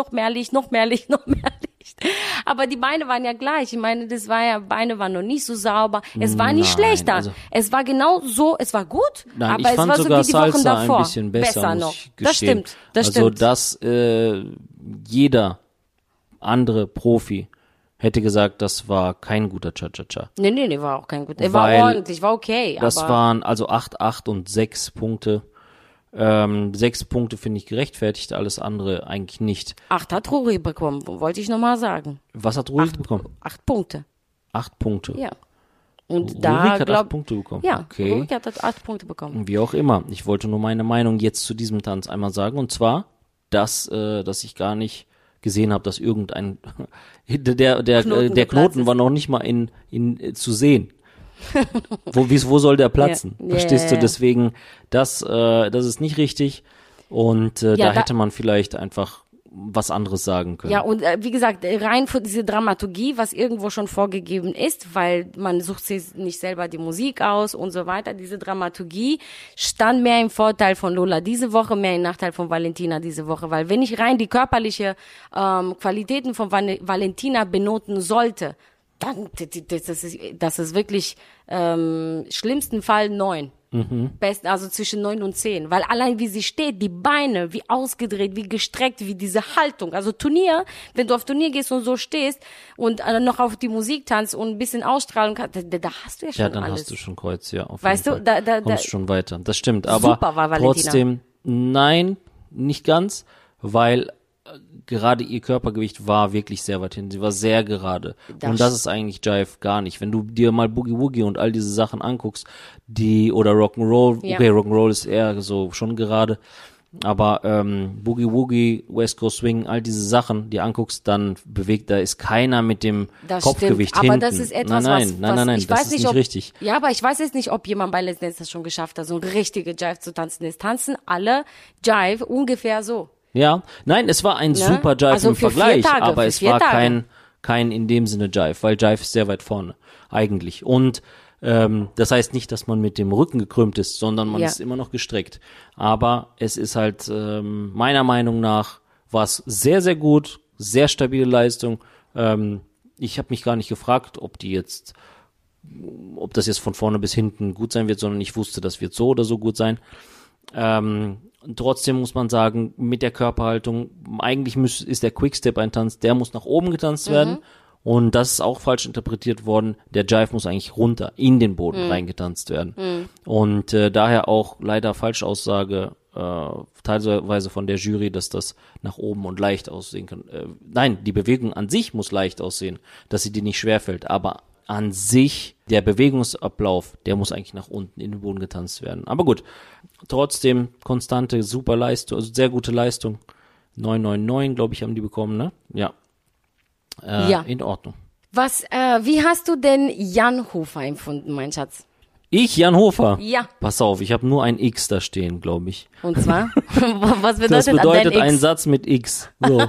Speaker 1: Aber die Beine waren ja gleich. Ich meine, Beine waren noch nicht so sauber. Es war nicht
Speaker 3: Nein,
Speaker 1: schlechter.
Speaker 3: also-
Speaker 1: Es war genau so, es war gut,
Speaker 3: Nein,
Speaker 1: aber
Speaker 3: ich
Speaker 1: es
Speaker 3: fand
Speaker 1: war so
Speaker 3: sogar
Speaker 1: wie die Wochen
Speaker 3: Salsa
Speaker 1: davor.
Speaker 3: ein bisschen besser, muss
Speaker 1: noch.
Speaker 3: ich
Speaker 1: Das
Speaker 3: gestehen.
Speaker 1: stimmt, das
Speaker 3: also,
Speaker 1: stimmt.
Speaker 3: dass jeder andere Profi hätte gesagt, das war kein guter Cha-Cha-Cha.
Speaker 1: Nee, war auch kein gut. Er war
Speaker 3: Weil
Speaker 1: ordentlich, war okay.
Speaker 3: Das
Speaker 1: aber
Speaker 3: waren also 8 und 6 Punkte. 6 Punkte finde ich gerechtfertigt, alles andere eigentlich nicht.
Speaker 1: 8 hat Rory bekommen, wollte ich nochmal sagen.
Speaker 3: Was hat Rurik bekommen?
Speaker 1: 8 Punkte,
Speaker 3: 8 Punkte.
Speaker 1: ja. Und
Speaker 3: Rurik
Speaker 1: da,
Speaker 3: hat 8
Speaker 1: glaub,
Speaker 3: Punkte bekommen.
Speaker 1: ja,
Speaker 3: Okay.
Speaker 1: Rory hat 8 Punkte bekommen.
Speaker 3: Wie auch immer. Ich wollte nur meine Meinung jetzt zu diesem Tanz einmal sagen. Und zwar, dass ich gar nicht gesehen habe, dass irgendein der
Speaker 1: Knoten geplatzt
Speaker 3: Knoten
Speaker 1: ist.
Speaker 3: war noch nicht mal in zu sehen. Wo soll der platzen?
Speaker 1: Ja.
Speaker 3: Verstehst
Speaker 1: Ja.
Speaker 3: du? Deswegen, das ist nicht richtig. Und da
Speaker 1: da-
Speaker 3: hätte man vielleicht einfach was anderes sagen können.
Speaker 1: Ja, und wie gesagt, rein für diese Dramaturgie, was irgendwo schon vorgegeben ist, weil man sucht sich nicht selber die Musik aus und so weiter, diese Dramaturgie stand mehr im Vorteil von Lola diese Woche, mehr im Nachteil von Valentina diese Woche, weil wenn ich rein die körperliche Qualitäten von Valentina benoten sollte, dann, das ist wirklich, schlimmsten Fall 9. Best, also zwischen 9 und 10. Weil allein wie sie steht, die Beine, wie ausgedreht, wie gestreckt, wie diese Haltung. Also Turnier, wenn du auf Turnier gehst und so stehst und noch auf die Musik tanzt und ein bisschen ausstrahlen kannst, da hast du ja schon alles.
Speaker 3: Ja, dann hast du schon Kreuz, ja. Auf
Speaker 1: weißt
Speaker 3: jeden
Speaker 1: du,
Speaker 3: Fall. Kommst schon weiter. Das stimmt, aber
Speaker 1: super war Valentina.
Speaker 3: Trotzdem, nein, nicht ganz, weil gerade ihr Körpergewicht war wirklich sehr weit hinten. Sie war sehr gerade. Und das ist eigentlich Jive gar nicht. Wenn du dir mal Boogie Woogie und all diese Sachen anguckst, oder Rock'n'Roll, okay, Rock'n'Roll ist eher so schon gerade, aber Boogie Woogie, West Coast Swing, all diese Sachen, die anguckst, dann da ist keiner mit dem
Speaker 1: das
Speaker 3: Kopfgewicht
Speaker 1: stimmt,
Speaker 3: hinten.
Speaker 1: Aber das ist etwas,
Speaker 3: nein,
Speaker 1: ich
Speaker 3: das
Speaker 1: weiß
Speaker 3: ist
Speaker 1: nicht,
Speaker 3: nicht richtig.
Speaker 1: Ja, aber ich weiß jetzt nicht, ob jemand bei Let's Dance das schon geschafft hat, so ein richtige Jive zu tanzen. Es tanzen alle Jive ungefähr so.
Speaker 3: Ja, nein, es war ein super Jive
Speaker 1: also
Speaker 3: im Vergleich, aber es war
Speaker 1: Tage.
Speaker 3: kein in dem Sinne Jive, weil Jive ist sehr weit vorne, eigentlich. Und das heißt nicht, dass man mit dem Rücken gekrümmt ist, sondern man ist immer noch gestreckt. Aber es ist halt, meiner Meinung nach, war es sehr, sehr gut, sehr stabile Leistung. Ich habe mich gar nicht gefragt, ob das jetzt von vorne bis hinten gut sein wird, sondern ich wusste, das wird so oder so gut sein. Trotzdem muss man sagen, mit der Körperhaltung, eigentlich ist der Quickstep ein Tanz, der muss nach oben getanzt werden. Und das ist auch falsch interpretiert worden. Der Jive muss eigentlich runter, in den Boden reingetanzt werden. Und daher auch leider Falschaussage, teilweise von der Jury, dass das nach oben und leicht aussehen kann. Nein, die Bewegung an sich muss leicht aussehen, dass sie dir nicht schwerfällt, aber an sich, der Bewegungsablauf, der muss eigentlich nach unten in den Boden getanzt werden. Aber gut, trotzdem konstante, super Leistung, also sehr gute Leistung. 999, glaube ich, haben die bekommen, ne? Ja. In Ordnung.
Speaker 1: Wie hast du denn Jan Hofer empfunden, mein Schatz?
Speaker 3: Ich, Jan Hofer?
Speaker 1: Ja.
Speaker 3: Pass auf, ich habe nur ein X da stehen, glaube ich.
Speaker 1: Und zwar? Was bedeutet
Speaker 3: das? Bedeutet
Speaker 1: ein
Speaker 3: ein Satz mit X. So.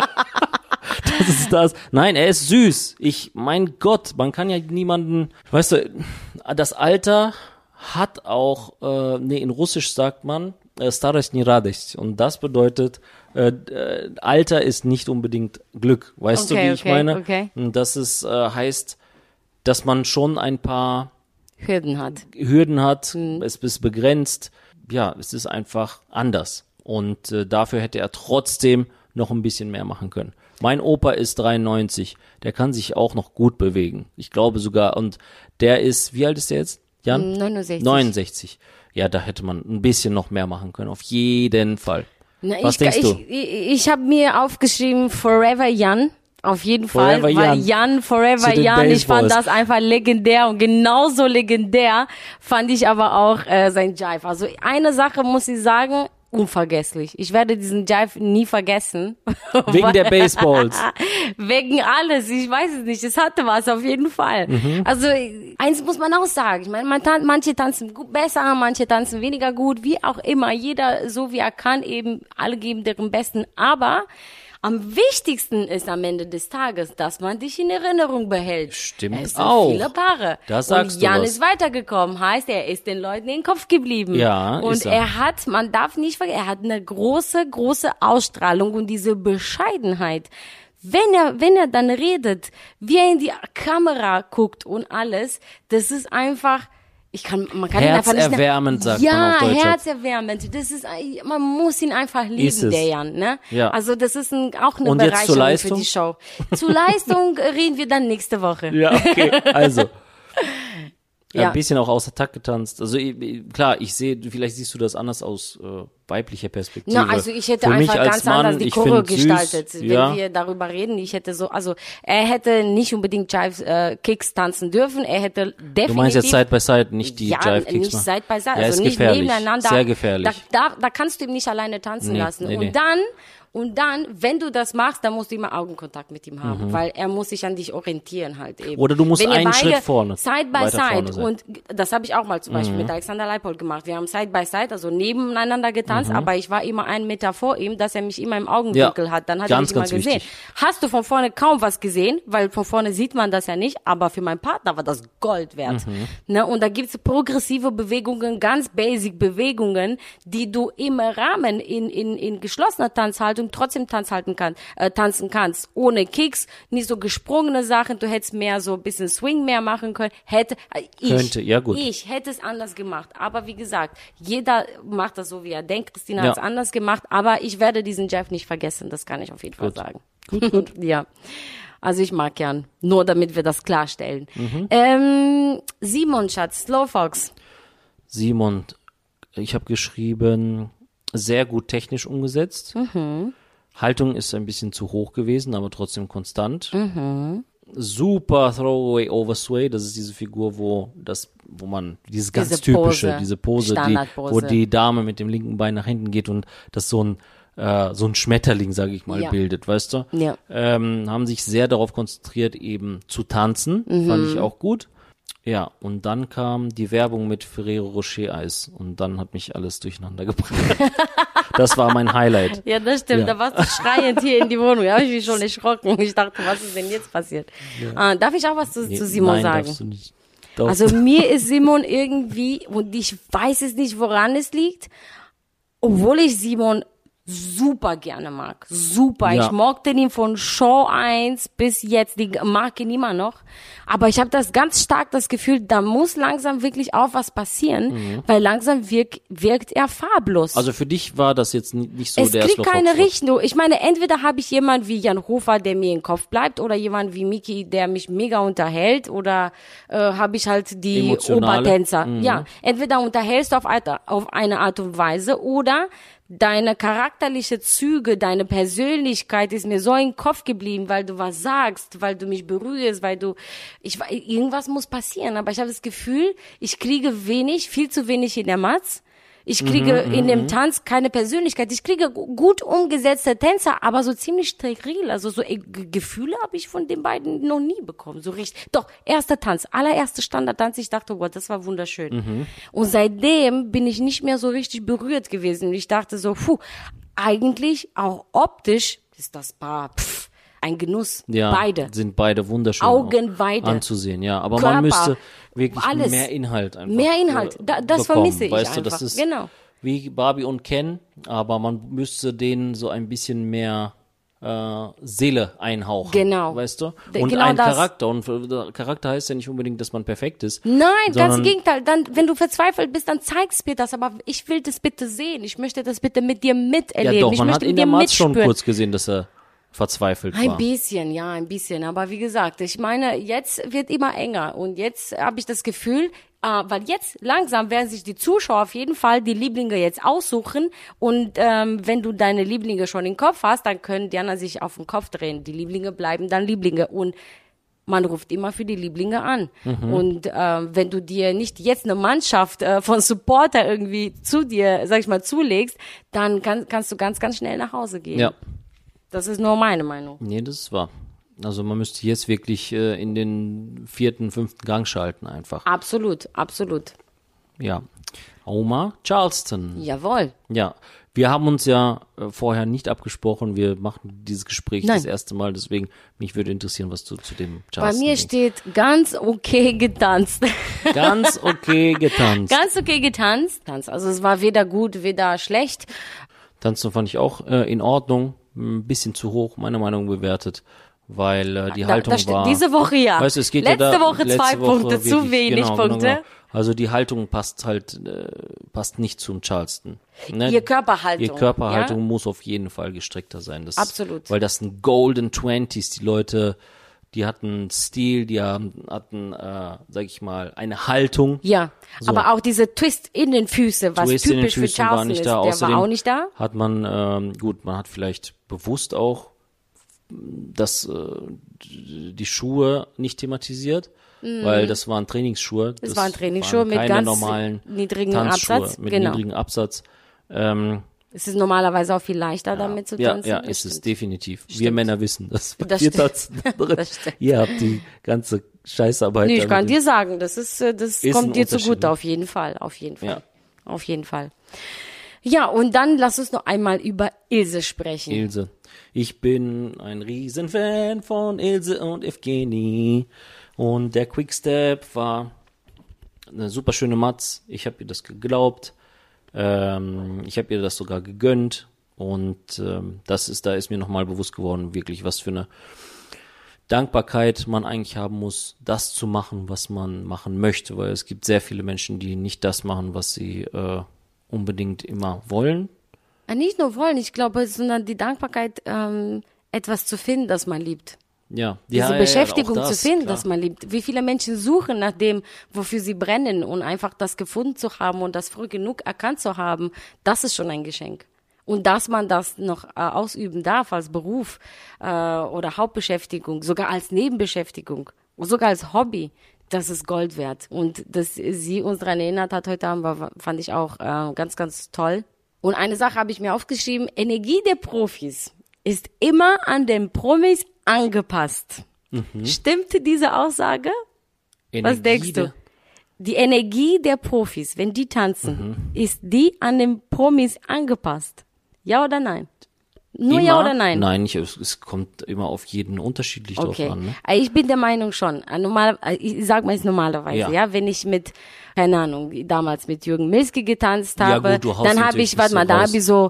Speaker 3: Das ist das. Nein, er ist süß. Mein Gott, man kann ja niemanden, weißt du, das Alter hat auch, in Russisch sagt man, Staroсть не радость. Und das bedeutet, Alter ist nicht unbedingt Glück. Weißt du, wie ich meine?
Speaker 1: Okay.
Speaker 3: Und das ist, heißt, dass man schon ein paar
Speaker 1: Hürden hat.
Speaker 3: Es ist begrenzt. Ja, es ist einfach anders. Und dafür hätte er trotzdem noch ein bisschen mehr machen können. Mein Opa ist 93, der kann sich auch noch gut bewegen. Ich glaube sogar, und der ist, wie alt ist der jetzt, Jan? 69. Ja, da hätte man ein bisschen noch mehr machen können, auf jeden Fall. Was denkst du?
Speaker 1: Ich habe mir aufgeschrieben, Forever Jan, auf jeden Fall,
Speaker 3: Forever
Speaker 1: weil Jan, Forever Jan, ich fand das einfach legendär und genauso legendär fand ich aber auch sein Jive. Also eine Sache muss ich sagen, unvergesslich. Ich werde diesen Jive nie vergessen.
Speaker 3: Wegen der Baseballs.
Speaker 1: Wegen alles. Ich weiß es nicht. Es hatte was auf jeden Fall. Also eins muss man auch sagen. Ich meine, manche tanzen besser, manche tanzen weniger gut. Wie auch immer. Jeder so wie er kann eben. Alle geben deren Besten. Aber am wichtigsten ist am Ende des Tages, dass man dich in Erinnerung behält.
Speaker 3: Stimmt
Speaker 1: es sind
Speaker 3: auch.
Speaker 1: Viele Paare.
Speaker 3: Das sagst
Speaker 1: und Jan
Speaker 3: du was.
Speaker 1: ist weitergekommen, heißt, er ist den Leuten in den Kopf geblieben.
Speaker 3: Ja,
Speaker 1: und
Speaker 3: ist er.
Speaker 1: Man darf nicht vergessen, er hat eine große, große Ausstrahlung und diese Bescheidenheit. Wenn er dann redet, wie er in die Kamera guckt und alles, das ist einfach, man kann ihn einfach nicht.
Speaker 3: Herzerwärmend, sagt man auf Deutsch.
Speaker 1: Ja, herzerwärmend. Man muss ihn einfach lieben, der Jan, ne?
Speaker 3: Ja.
Speaker 1: Also, das ist auch eine
Speaker 3: Und jetzt zur
Speaker 1: Bereicherung
Speaker 3: Leistung?
Speaker 1: für die Show. Zur Leistung reden wir dann nächste Woche.
Speaker 3: Ja, okay, also.
Speaker 1: Ja.
Speaker 3: Ein bisschen auch außer Takt getanzt. Also klar, vielleicht siehst du das anders aus weiblicher Perspektive.
Speaker 1: Na, also ich hätte
Speaker 3: Für mich
Speaker 1: einfach
Speaker 3: als
Speaker 1: ganz
Speaker 3: Mann,
Speaker 1: anders die
Speaker 3: ich
Speaker 1: Choreo
Speaker 3: find's
Speaker 1: gestaltet.
Speaker 3: süß,
Speaker 1: Wenn
Speaker 3: ja.
Speaker 1: wir darüber reden, er hätte nicht unbedingt Jive-Kicks tanzen dürfen. Er hätte definitiv.
Speaker 3: Du meinst jetzt Side by Side, nicht die Jive-Kicks
Speaker 1: nicht
Speaker 3: machen.
Speaker 1: Side by Side,
Speaker 3: Ja,
Speaker 1: also
Speaker 3: ist
Speaker 1: nicht
Speaker 3: gefährlich.
Speaker 1: nebeneinander.
Speaker 3: Sehr gefährlich.
Speaker 1: Da kannst du ihn nicht alleine tanzen lassen.
Speaker 3: Nee.
Speaker 1: Und dann, wenn du das machst, dann musst du immer Augenkontakt mit ihm haben, weil er muss sich an dich orientieren halt eben.
Speaker 3: Oder du musst
Speaker 1: wenn ihr
Speaker 3: einen
Speaker 1: beide
Speaker 3: Schritt vorne.
Speaker 1: Side by
Speaker 3: weiter vorne
Speaker 1: Side.
Speaker 3: sein.
Speaker 1: Und das habe ich auch mal zum Beispiel mit Alexander Leipold gemacht. Wir haben Side by Side, also nebeneinander getanzt. getanzt, aber ich war immer 1 Meter vor ihm, dass er mich immer im Augenwinkel hat. Dann hat er mich immer gesehen.
Speaker 3: Wichtig.
Speaker 1: Hast du von vorne kaum was gesehen, weil von vorne sieht man das ja nicht, aber für meinen Partner war das Gold wert. Ne? Und da gibt's progressive Bewegungen, ganz basic Bewegungen, die du im Rahmen in geschlossener Tanzhaltung trotzdem tanzen kannst. Ohne Kicks, nicht so gesprungene Sachen, du hättest mehr so ein bisschen Swing mehr machen können. Ich hätte es anders gemacht. Aber wie gesagt, jeder macht das so, wie er denkt. Christina hat es anders gemacht, aber ich werde diesen Jeff nicht vergessen, das kann ich auf jeden Fall sagen.
Speaker 3: Gut.
Speaker 1: Ja. Also ich mag gern. Nur damit wir das klarstellen. Simon, Schatz, Slowfox.
Speaker 3: Simon, ich habe geschrieben, sehr gut technisch umgesetzt. Haltung ist ein bisschen zu hoch gewesen, aber trotzdem konstant. Super Throwaway Oversway, das ist diese Figur, wo man, dieses ganz
Speaker 1: Diese
Speaker 3: typische, diese Pose, wo
Speaker 1: Standardpose.
Speaker 3: die Dame mit dem linken Bein nach hinten geht und das so ein Schmetterling, sage ich mal, bildet, weißt du?
Speaker 1: Ja.
Speaker 3: Haben sich sehr darauf konzentriert, eben zu tanzen, fand ich auch gut. Ja, und dann kam die Werbung mit Ferrero Rocher Eis und dann hat mich alles durcheinander gebracht. Das war mein Highlight.
Speaker 1: Ja, das stimmt.
Speaker 3: Ja.
Speaker 1: Da warst du schreiend hier in die Wohnung. Da habe ich mich schon erschrocken. Ich dachte, was ist denn jetzt passiert? Darf ich auch was zu Simon sagen?
Speaker 3: Darfst du nicht. Doch.
Speaker 1: Also mir ist Simon irgendwie, und ich weiß es nicht, woran es liegt, obwohl ich Simon super gerne mag. Super.
Speaker 3: Ja.
Speaker 1: Ich mochte ihn von Show 1 bis jetzt. Die mag ihn immer noch. Aber ich habe ganz stark das Gefühl, da muss langsam wirklich auch was passieren, weil langsam wirkt er farblos.
Speaker 3: Also für dich war das jetzt nicht so
Speaker 1: Es
Speaker 3: der
Speaker 1: kriegt
Speaker 3: Slowfox
Speaker 1: keine
Speaker 3: war.
Speaker 1: Richtung. Ich meine, entweder habe ich jemanden wie Jan Hofer, der mir im Kopf bleibt, oder jemanden wie Miki, der mich mega unterhält, oder habe ich halt die
Speaker 3: Emotionale.
Speaker 1: Obertänzer. Ja, entweder unterhältst du auf eine Art und Weise, oder deine charakterliche Züge, deine Persönlichkeit ist mir so im Kopf geblieben, weil du was sagst, weil du mich berührst, irgendwas muss passieren. Aber ich habe das Gefühl, ich kriege viel zu wenig in der Matz. Ich kriege in dem Tanz keine Persönlichkeit. Ich kriege gut umgesetzte Tänzer, aber so ziemlich steril. Also so Gefühle habe ich von den beiden noch nie bekommen. So richtig. Doch, erster Tanz, allererste Standardtanz. Ich dachte, wow, das war wunderschön. Und seitdem bin ich nicht mehr so richtig berührt gewesen. Ich dachte so, eigentlich auch optisch ist das Paar, ein Genuss.
Speaker 3: Ja,
Speaker 1: beide.
Speaker 3: sind beide wunderschön
Speaker 1: Augenweide.
Speaker 3: anzusehen, ja. Aber
Speaker 1: Körper,
Speaker 3: man müsste wirklich
Speaker 1: alles.
Speaker 3: mehr Inhalt einfach
Speaker 1: Mehr Inhalt. Das
Speaker 3: bekommen.
Speaker 1: vermisse ich
Speaker 3: Weißt du,
Speaker 1: einfach.
Speaker 3: das ist
Speaker 1: Genau.
Speaker 3: wie Barbie und Ken, aber man müsste denen so ein bisschen mehr Seele einhauchen.
Speaker 1: Genau.
Speaker 3: Weißt du? Und
Speaker 1: Genau
Speaker 3: ein
Speaker 1: das.
Speaker 3: Charakter. Und Charakter heißt ja nicht unbedingt, dass man perfekt ist.
Speaker 1: Nein, ganz
Speaker 3: sondern-
Speaker 1: im Gegenteil. Dann, wenn du verzweifelt bist, dann zeigst mir das. Aber ich will das bitte sehen. Ich möchte das bitte mit dir miterleben.
Speaker 3: Ja doch,
Speaker 1: ich
Speaker 3: man hat
Speaker 1: möchte
Speaker 3: in
Speaker 1: mit
Speaker 3: der
Speaker 1: dir
Speaker 3: Matz schon
Speaker 1: mitspüren.
Speaker 3: kurz gesehen, dass er verzweifelt
Speaker 1: Ein
Speaker 3: war.
Speaker 1: bisschen, ja, ein bisschen. Aber wie gesagt, ich meine, jetzt wird immer enger. Und jetzt habe ich das Gefühl, weil jetzt langsam werden sich die Zuschauer auf jeden Fall die Lieblinge jetzt aussuchen. Und wenn du deine Lieblinge schon im Kopf hast, dann können die anderen sich auf den Kopf drehen. Die Lieblinge bleiben dann Lieblinge. Und man ruft immer für die Lieblinge an. Und wenn du dir nicht jetzt eine Mannschaft von Supporter irgendwie zu dir, sag ich mal, zulegst, dann kannst du ganz, ganz schnell nach Hause gehen.
Speaker 3: Ja.
Speaker 1: Das ist nur meine Meinung.
Speaker 3: Nee, das ist wahr. Also man müsste jetzt wirklich in den 4., 5. Gang schalten einfach.
Speaker 1: Absolut, absolut.
Speaker 3: Ja. Oma Charleston.
Speaker 1: Jawohl.
Speaker 3: Ja. Wir haben uns ja vorher nicht abgesprochen. Wir machen dieses Gespräch
Speaker 1: Nein.
Speaker 3: das erste Mal. Deswegen, mich würde interessieren, was du zu dem
Speaker 1: Bei
Speaker 3: Charleston
Speaker 1: mir
Speaker 3: denkst.
Speaker 1: steht ganz okay getanzt.
Speaker 3: Ganz okay getanzt.
Speaker 1: Ganz okay getanzt. Also es war weder gut, weder schlecht.
Speaker 3: Tanzen fand ich auch in Ordnung. Ein bisschen zu hoch, meiner Meinung nach, bewertet. Weil die Haltung
Speaker 1: steht
Speaker 3: war...
Speaker 1: diese Woche ja.
Speaker 3: Weißt du, es geht
Speaker 1: Letzte
Speaker 3: ja da,
Speaker 1: Woche 2 Punkte, zu
Speaker 3: wirklich,
Speaker 1: wenig Punkte.
Speaker 3: Genau. Also die Haltung passt nicht zum Charleston. Ne?
Speaker 1: Ihr Körperhaltung.
Speaker 3: Ihr Körperhaltung muss auf jeden Fall gestreckter sein. Das,
Speaker 1: Absolut.
Speaker 3: Weil das sind Golden Twenties. Die Leute, die hatten Stil, die hatten, sag ich mal, eine Haltung.
Speaker 1: Ja,
Speaker 3: So.
Speaker 1: aber auch diese Twist in den Füßen, was
Speaker 3: Twist in den
Speaker 1: typisch für
Speaker 3: Füßen war
Speaker 1: Charleston
Speaker 3: nicht
Speaker 1: ist,
Speaker 3: da.
Speaker 1: der
Speaker 3: Außerdem
Speaker 1: war auch nicht da.
Speaker 3: Hat man, man hat vielleicht bewusst auch die Schuhe nicht thematisiert, weil das waren Trainingsschuhe.
Speaker 1: Das waren Trainingsschuhe mit
Speaker 3: keine
Speaker 1: ganz
Speaker 3: normalen
Speaker 1: niedrigen
Speaker 3: Tanzschuhe,
Speaker 1: Absatz,
Speaker 3: mit
Speaker 1: genau.
Speaker 3: niedrigem Absatz.
Speaker 1: Es ist normalerweise auch viel leichter, damit zu tanzen.
Speaker 3: Ja,
Speaker 1: das
Speaker 3: ist es
Speaker 1: stimmt.
Speaker 3: definitiv. Wir Männer wissen das.
Speaker 1: Das
Speaker 3: Wir
Speaker 1: stimmt.
Speaker 3: tanzen.
Speaker 1: Das stimmt.
Speaker 3: Ihr habt die ganze Scheißarbeit.
Speaker 1: Nee, ich kann
Speaker 3: damit.
Speaker 1: dir sagen, das
Speaker 3: Ist
Speaker 1: kommt
Speaker 3: ein
Speaker 1: dir
Speaker 3: Unterschied,
Speaker 1: zugute,
Speaker 3: ne?
Speaker 1: auf jeden Fall, auf jeden Fall.
Speaker 3: Ja.
Speaker 1: Auf jeden Fall. Ja, und dann lass uns noch einmal über Ilse sprechen.
Speaker 3: Ilse. Ich bin ein Riesenfan von Ilse und Evgeny. Und der Quickstep war eine super schöne Matz. Ich habe ihr das geglaubt. Ich habe ihr das sogar gegönnt. Und da ist mir nochmal bewusst geworden, wirklich, was für eine Dankbarkeit man eigentlich haben muss, das zu machen, was man machen möchte. Weil es gibt sehr viele Menschen, die nicht das machen, was sie unbedingt immer wollen.
Speaker 1: Nicht nur wollen, ich glaube, sondern die Dankbarkeit, etwas zu finden, das man liebt.
Speaker 3: Ja,
Speaker 1: Diese Beschäftigung
Speaker 3: auch das,
Speaker 1: zu finden,
Speaker 3: klar.
Speaker 1: das man liebt. Wie viele Menschen suchen nach dem, wofür sie brennen und einfach das gefunden zu haben und das früh genug erkannt zu haben, das ist schon ein Geschenk. Und dass man das noch ausüben darf als Beruf oder Hauptbeschäftigung, sogar als Nebenbeschäftigung, sogar als Hobby, das ist Gold wert. Und dass sie uns daran erinnert hat heute Abend, fand ich auch ganz, ganz toll. Und eine Sache habe ich mir aufgeschrieben, Energie der Profis ist immer an den Promis angepasst. Stimmt diese Aussage? Was denkst du? Die Energie der Profis, wenn die tanzen, ist die an den Promis angepasst? Ja oder nein? Nur
Speaker 3: Immer?
Speaker 1: ja oder nein?
Speaker 3: Nein, es kommt immer auf jeden unterschiedlich drauf an. Ne?
Speaker 1: Ich bin der Meinung schon. Ich sag mal jetzt normalerweise, ja, wenn ich mit, keine Ahnung, damals mit Jürgen Milski getanzt habe,
Speaker 3: Ja, gut, du haust
Speaker 1: dann habe
Speaker 3: natürlich
Speaker 1: ich, warte mal,
Speaker 3: so
Speaker 1: da
Speaker 3: raus.
Speaker 1: habe ich so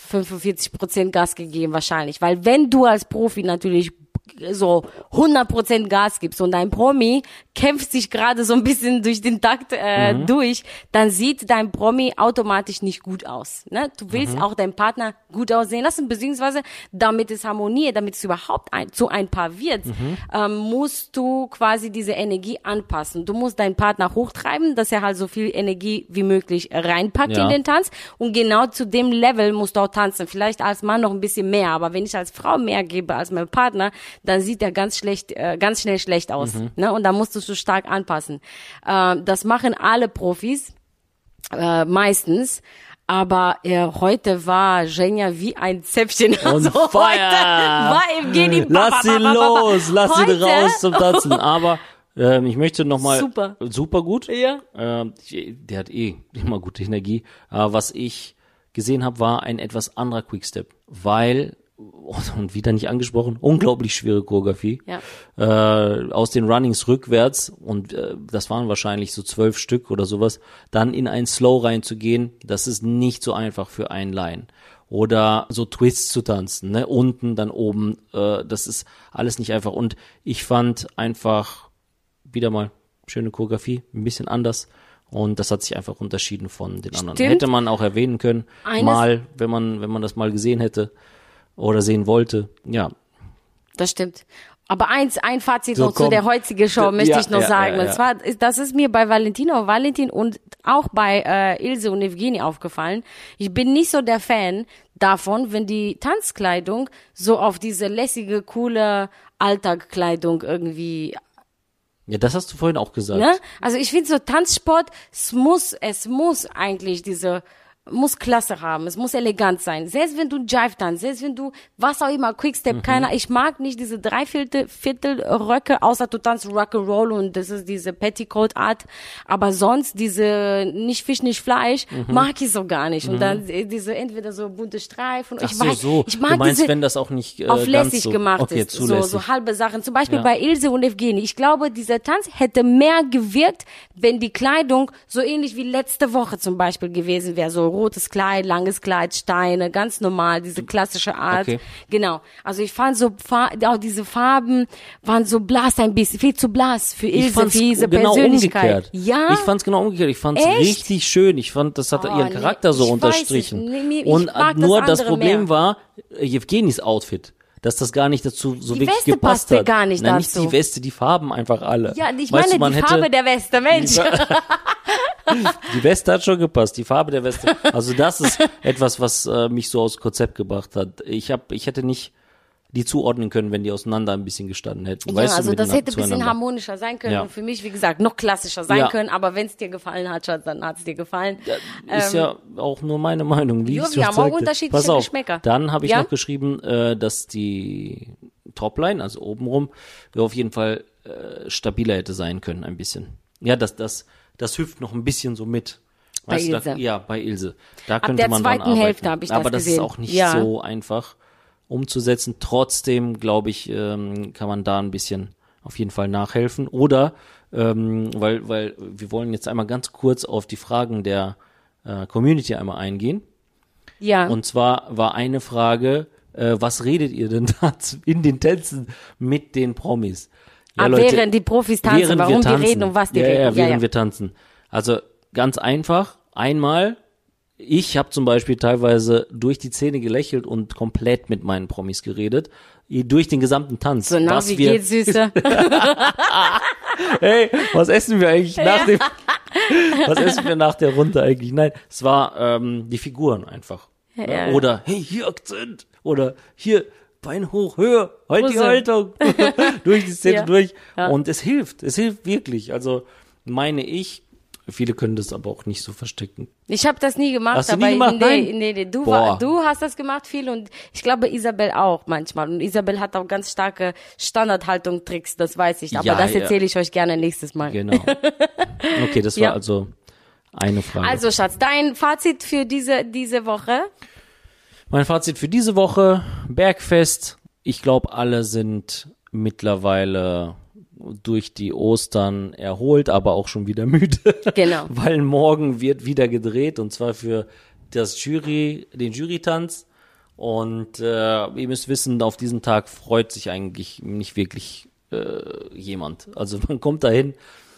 Speaker 1: 45% Gas gegeben wahrscheinlich. Weil wenn du als Profi natürlich so 100% Gas gibst und dein Promi kämpft sich gerade so ein bisschen durch den Takt durch, dann sieht dein Promi automatisch nicht gut aus. Ne? Du willst auch deinen Partner gut aussehen lassen, beziehungsweise damit es harmoniert, damit es überhaupt zu ein Paar wird, musst du quasi diese Energie anpassen. Du musst deinen Partner hochtreiben, dass er halt so viel Energie wie möglich reinpackt
Speaker 3: Ja.
Speaker 1: in den Tanz und genau zu dem Level musst du auch tanzen. Vielleicht als Mann noch ein bisschen mehr, aber wenn ich als Frau mehr gebe als mein Partner, dann sieht er ganz schnell schlecht aus. Ne? Und da musst du so stark anpassen. Das machen alle Profis, meistens. Aber heute war Zhenya wie ein Zäpfchen.
Speaker 3: On
Speaker 1: Also
Speaker 3: fire!
Speaker 1: Heute war Evgeny.
Speaker 3: Lass ihn los, lass ihn
Speaker 1: Heute-
Speaker 3: raus zum Tanzen. Aber ich möchte nochmal... Super gut.
Speaker 1: Ja.
Speaker 3: Der hat immer gute Energie. Was ich gesehen habe, war ein etwas anderer Quickstep, weil, und wieder nicht angesprochen, unglaublich schwere Choreografie.
Speaker 1: Ja.
Speaker 3: Aus den Runnings rückwärts, und das waren wahrscheinlich so 12 Stück oder sowas, dann in ein Slow reinzugehen, das ist nicht so einfach für einen Line. Oder so Twists zu tanzen, ne, unten, dann oben, das ist alles nicht einfach. Und ich fand einfach wieder mal schöne Choreografie, ein bisschen anders. Und das hat sich einfach unterschieden von den anderen.
Speaker 1: Stimmt.
Speaker 3: Hätte man auch erwähnen können, mal, wenn man das mal gesehen hätte oder sehen wollte. Ja,
Speaker 1: Das stimmt. Aber ein Fazit
Speaker 3: So,
Speaker 1: noch zu
Speaker 3: komm.
Speaker 1: der heutigen Show möchte
Speaker 3: Ja,
Speaker 1: ich noch
Speaker 3: ja,
Speaker 1: sagen.
Speaker 3: ja, ja.
Speaker 1: Und zwar, das ist mir bei Valentin und auch bei Ilse und Evgeny aufgefallen. Ich bin nicht so der Fan davon, wenn die Tanzkleidung so auf diese lässige, coole Alltagskleidung irgendwie.
Speaker 3: ja, das hast du vorhin auch gesagt.
Speaker 1: Ne? Also ich finde so Tanzsport, es muss eigentlich muss Klasse haben, es muss elegant sein. Selbst wenn du Jive tanzt, selbst wenn du was auch immer, Quickstep, ich mag nicht diese Viertel Röcke, außer du tanzt Rock'n'Roll und das ist diese Petticoat-Art, aber sonst diese nicht Fisch, nicht Fleisch, mag ich so gar nicht. Und dann diese entweder so bunte Streifen.
Speaker 3: Ach so.
Speaker 1: Ich mag
Speaker 3: du meinst,
Speaker 1: diese
Speaker 3: wenn das auch nicht
Speaker 1: auf
Speaker 3: ganz
Speaker 1: lässig
Speaker 3: so,
Speaker 1: gemacht
Speaker 3: okay,
Speaker 1: ist,
Speaker 3: zu
Speaker 1: so
Speaker 3: lässig.
Speaker 1: halbe Sachen. Zum Beispiel
Speaker 3: Ja.
Speaker 1: bei Ilse und Evgeny. Ich glaube, dieser Tanz hätte mehr gewirkt, wenn die Kleidung so ähnlich wie letzte Woche zum Beispiel gewesen wäre. So rotes Kleid, langes Kleid, Steine, ganz normal, diese klassische Art.
Speaker 3: Okay.
Speaker 1: Genau. Also ich fand so, auch diese Farben waren so blass ein bisschen, viel zu blass für
Speaker 3: Ich
Speaker 1: Ilse,
Speaker 3: fand's
Speaker 1: für diese
Speaker 3: genau
Speaker 1: Persönlichkeit.
Speaker 3: umgekehrt.
Speaker 1: Ja.
Speaker 3: Ich fand's genau umgekehrt. Ich fand's
Speaker 1: Echt?
Speaker 3: richtig schön. Ich fand, das hat
Speaker 1: Oh,
Speaker 3: ihren
Speaker 1: nee,
Speaker 3: Charakter so
Speaker 1: ich weiß
Speaker 3: unterstrichen.
Speaker 1: es. Nee, ich
Speaker 3: Und
Speaker 1: mag
Speaker 3: nur
Speaker 1: das
Speaker 3: das
Speaker 1: andere
Speaker 3: Problem
Speaker 1: mehr.
Speaker 3: war Evgenys Outfit, dass das gar nicht dazu so
Speaker 1: Die
Speaker 3: wirklich
Speaker 1: Weste
Speaker 3: gepasst
Speaker 1: passte
Speaker 3: hat.
Speaker 1: gar nicht
Speaker 3: Nein, nicht
Speaker 1: dazu.
Speaker 3: die Weste, die Farben einfach alle.
Speaker 1: Ja, ich
Speaker 3: Weißt
Speaker 1: meine
Speaker 3: du, man
Speaker 1: die
Speaker 3: hätte,
Speaker 1: Farbe der Weste, Mensch.
Speaker 3: Die Weste hat schon gepasst, die Farbe der Weste. Also das ist etwas, was mich so aus Konzept gebracht hat. Ich hätte nicht die zuordnen können, wenn die auseinander ein bisschen gestanden hätten.
Speaker 1: Ja,
Speaker 3: Weißt
Speaker 1: also
Speaker 3: du,
Speaker 1: das hätte ein bisschen
Speaker 3: zueinander.
Speaker 1: harmonischer sein können
Speaker 3: Ja.
Speaker 1: und für mich, wie gesagt, noch klassischer sein
Speaker 3: Ja.
Speaker 1: können, aber wenn es dir gefallen hat, Schatz, dann hat es dir gefallen.
Speaker 3: Ist ja auch nur meine Meinung, wie
Speaker 1: Jo,
Speaker 3: ich
Speaker 1: wir
Speaker 3: schon
Speaker 1: haben auch
Speaker 3: sagte.
Speaker 1: unterschiedliche
Speaker 3: Pass auf,
Speaker 1: Geschmäcker.
Speaker 3: dann habe ich
Speaker 1: Ja?
Speaker 3: noch geschrieben, dass die Topline, also obenrum, ja, auf jeden Fall stabiler hätte sein können, ein bisschen. Ja, das hüpft noch ein bisschen so mit.
Speaker 1: Bei Ilse.
Speaker 3: Bei Ilse. Da
Speaker 1: Ab
Speaker 3: könnte
Speaker 1: der
Speaker 3: man dran
Speaker 1: zweiten
Speaker 3: arbeiten.
Speaker 1: Hälfte habe ich das
Speaker 3: Aber das
Speaker 1: gesehen.
Speaker 3: ist auch nicht
Speaker 1: Ja.
Speaker 3: so einfach umzusetzen. Trotzdem, glaube ich, kann man da ein bisschen auf jeden Fall nachhelfen. Oder, weil wir wollen jetzt einmal ganz kurz auf die Fragen der Community einmal eingehen.
Speaker 1: Ja.
Speaker 3: Und zwar war eine Frage, was redet ihr denn da in den Tänzen mit den Promis? Ja, Leute,
Speaker 1: während die Profis tanzen,
Speaker 3: während
Speaker 1: warum
Speaker 3: wir
Speaker 1: die
Speaker 3: tanzen.
Speaker 1: reden und was die reden.
Speaker 3: Ja, während wir tanzen. Also ganz einfach, einmal, ich habe zum Beispiel teilweise durch die Zähne gelächelt und komplett mit meinen Promis geredet, durch den gesamten Tanz.
Speaker 1: So, na, wie geht's, Süße?
Speaker 3: Hey, was essen wir eigentlich was essen wir nach der Runde eigentlich? Nein, es war die Figuren einfach.
Speaker 1: Ja.
Speaker 3: Oder, hey, hier Akzent. Oder hier, Bein hoch, höher, halt die
Speaker 1: Hose.
Speaker 3: Haltung. Durch die Szene
Speaker 1: Ja.
Speaker 3: durch.
Speaker 1: Ja.
Speaker 3: Und es hilft wirklich. Also meine ich, viele können das aber auch nicht so verstecken.
Speaker 1: Ich habe das nie gemacht,
Speaker 3: Hast du
Speaker 1: aber
Speaker 3: nie gemacht?
Speaker 1: nee,
Speaker 3: Nein.
Speaker 1: nee. Du
Speaker 3: Boah.
Speaker 1: hast das gemacht viel und ich glaube Isabel auch manchmal. Und Isabel hat auch ganz starke Standardhaltung-Tricks, das weiß ich. Aber
Speaker 3: Ja,
Speaker 1: das
Speaker 3: ja.
Speaker 1: erzähle ich euch gerne nächstes Mal.
Speaker 3: Genau. Okay, das war
Speaker 1: Ja.
Speaker 3: also eine Frage.
Speaker 1: Also Schatz, dein Fazit für diese Woche?
Speaker 3: Mein Fazit für diese Woche, Bergfest. Ich glaube, alle sind mittlerweile durch die Ostern erholt, aber auch schon wieder müde.
Speaker 1: Genau.
Speaker 3: Weil morgen wird wieder gedreht und zwar für den Jurytanz. Und ihr müsst wissen, auf diesen Tag freut sich eigentlich nicht wirklich jemand. Also man kommt dahin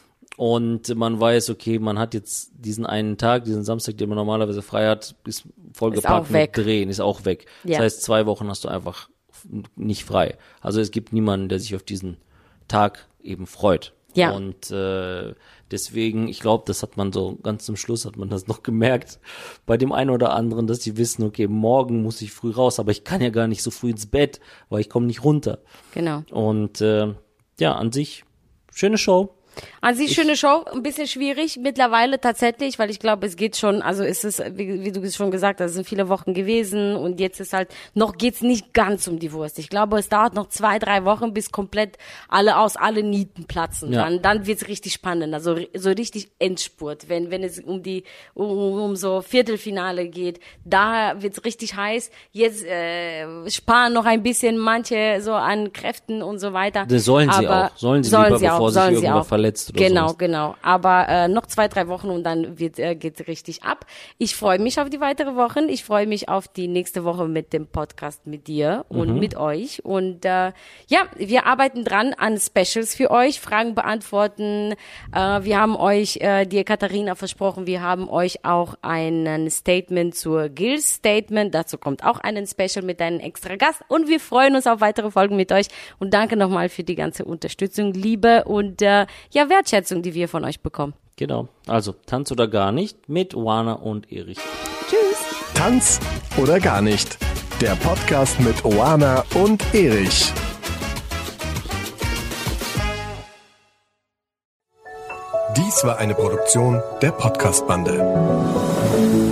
Speaker 3: und man weiß, okay, man hat jetzt diesen einen Tag, diesen Samstag, den man normalerweise frei hat, ist vollgepackt
Speaker 1: auch weg.
Speaker 3: mit Drehen, ist auch weg.
Speaker 1: Ja.
Speaker 3: Das heißt, 2 Wochen hast du einfach nicht frei. Also es gibt niemanden, der sich auf diesen Tag eben freut.
Speaker 1: Ja.
Speaker 3: Und deswegen, ich glaube, das hat man so ganz zum Schluss, hat man das noch gemerkt, bei dem einen oder anderen, dass die wissen, okay, morgen muss ich früh raus, aber ich kann ja gar nicht so früh ins Bett, weil ich komme nicht runter.
Speaker 1: Genau.
Speaker 3: Und ja, an sich, schöne Show.
Speaker 1: An sich schöne Show, ein bisschen schwierig mittlerweile tatsächlich, weil ich glaube, es geht schon, also es ist, wie du schon gesagt hast, es sind viele Wochen gewesen und jetzt ist halt, noch geht's nicht ganz um die Wurst. Ich glaube, es dauert noch 2-3 Wochen, bis komplett alle Nieten platzen.
Speaker 3: Ja.
Speaker 1: Dann wird's richtig spannend, also so richtig Endspurt, wenn es um so Viertelfinale geht, da wird's richtig heiß. Jetzt sparen noch ein bisschen manche so an Kräften und so weiter.
Speaker 3: Das sollen sie
Speaker 1: Aber
Speaker 3: auch. Sollen sie lieber,
Speaker 1: sie auch,
Speaker 3: bevor sich
Speaker 1: sollen sie
Speaker 3: irgendwer
Speaker 1: auch.
Speaker 3: verletzt oder
Speaker 1: Genau,
Speaker 3: sowas.
Speaker 1: genau. Aber noch 2-3 Wochen und dann geht's richtig ab. Ich freue mich auf die weitere Wochen. Ich freue mich auf die nächste Woche mit dem Podcast mit dir und mit euch. Und ja, wir arbeiten dran an Specials für euch, Fragen beantworten. Wir haben euch, dir Katharina versprochen, wir haben euch auch einen Statement zur Gills Statement. Dazu kommt auch ein Special mit einem extra Gast. Und wir freuen uns auf weitere Folgen mit euch. Und danke nochmal für die ganze Unterstützung, Liebe und ja, Wertschätzung, die wir von euch bekommen.
Speaker 3: Genau. Also, Tanz oder gar nicht mit Oana und Erich.
Speaker 1: Tschüss.
Speaker 2: Tanz oder gar nicht. Der Podcast mit Oana und Erich. Dies war eine Produktion der Podcast-Bande.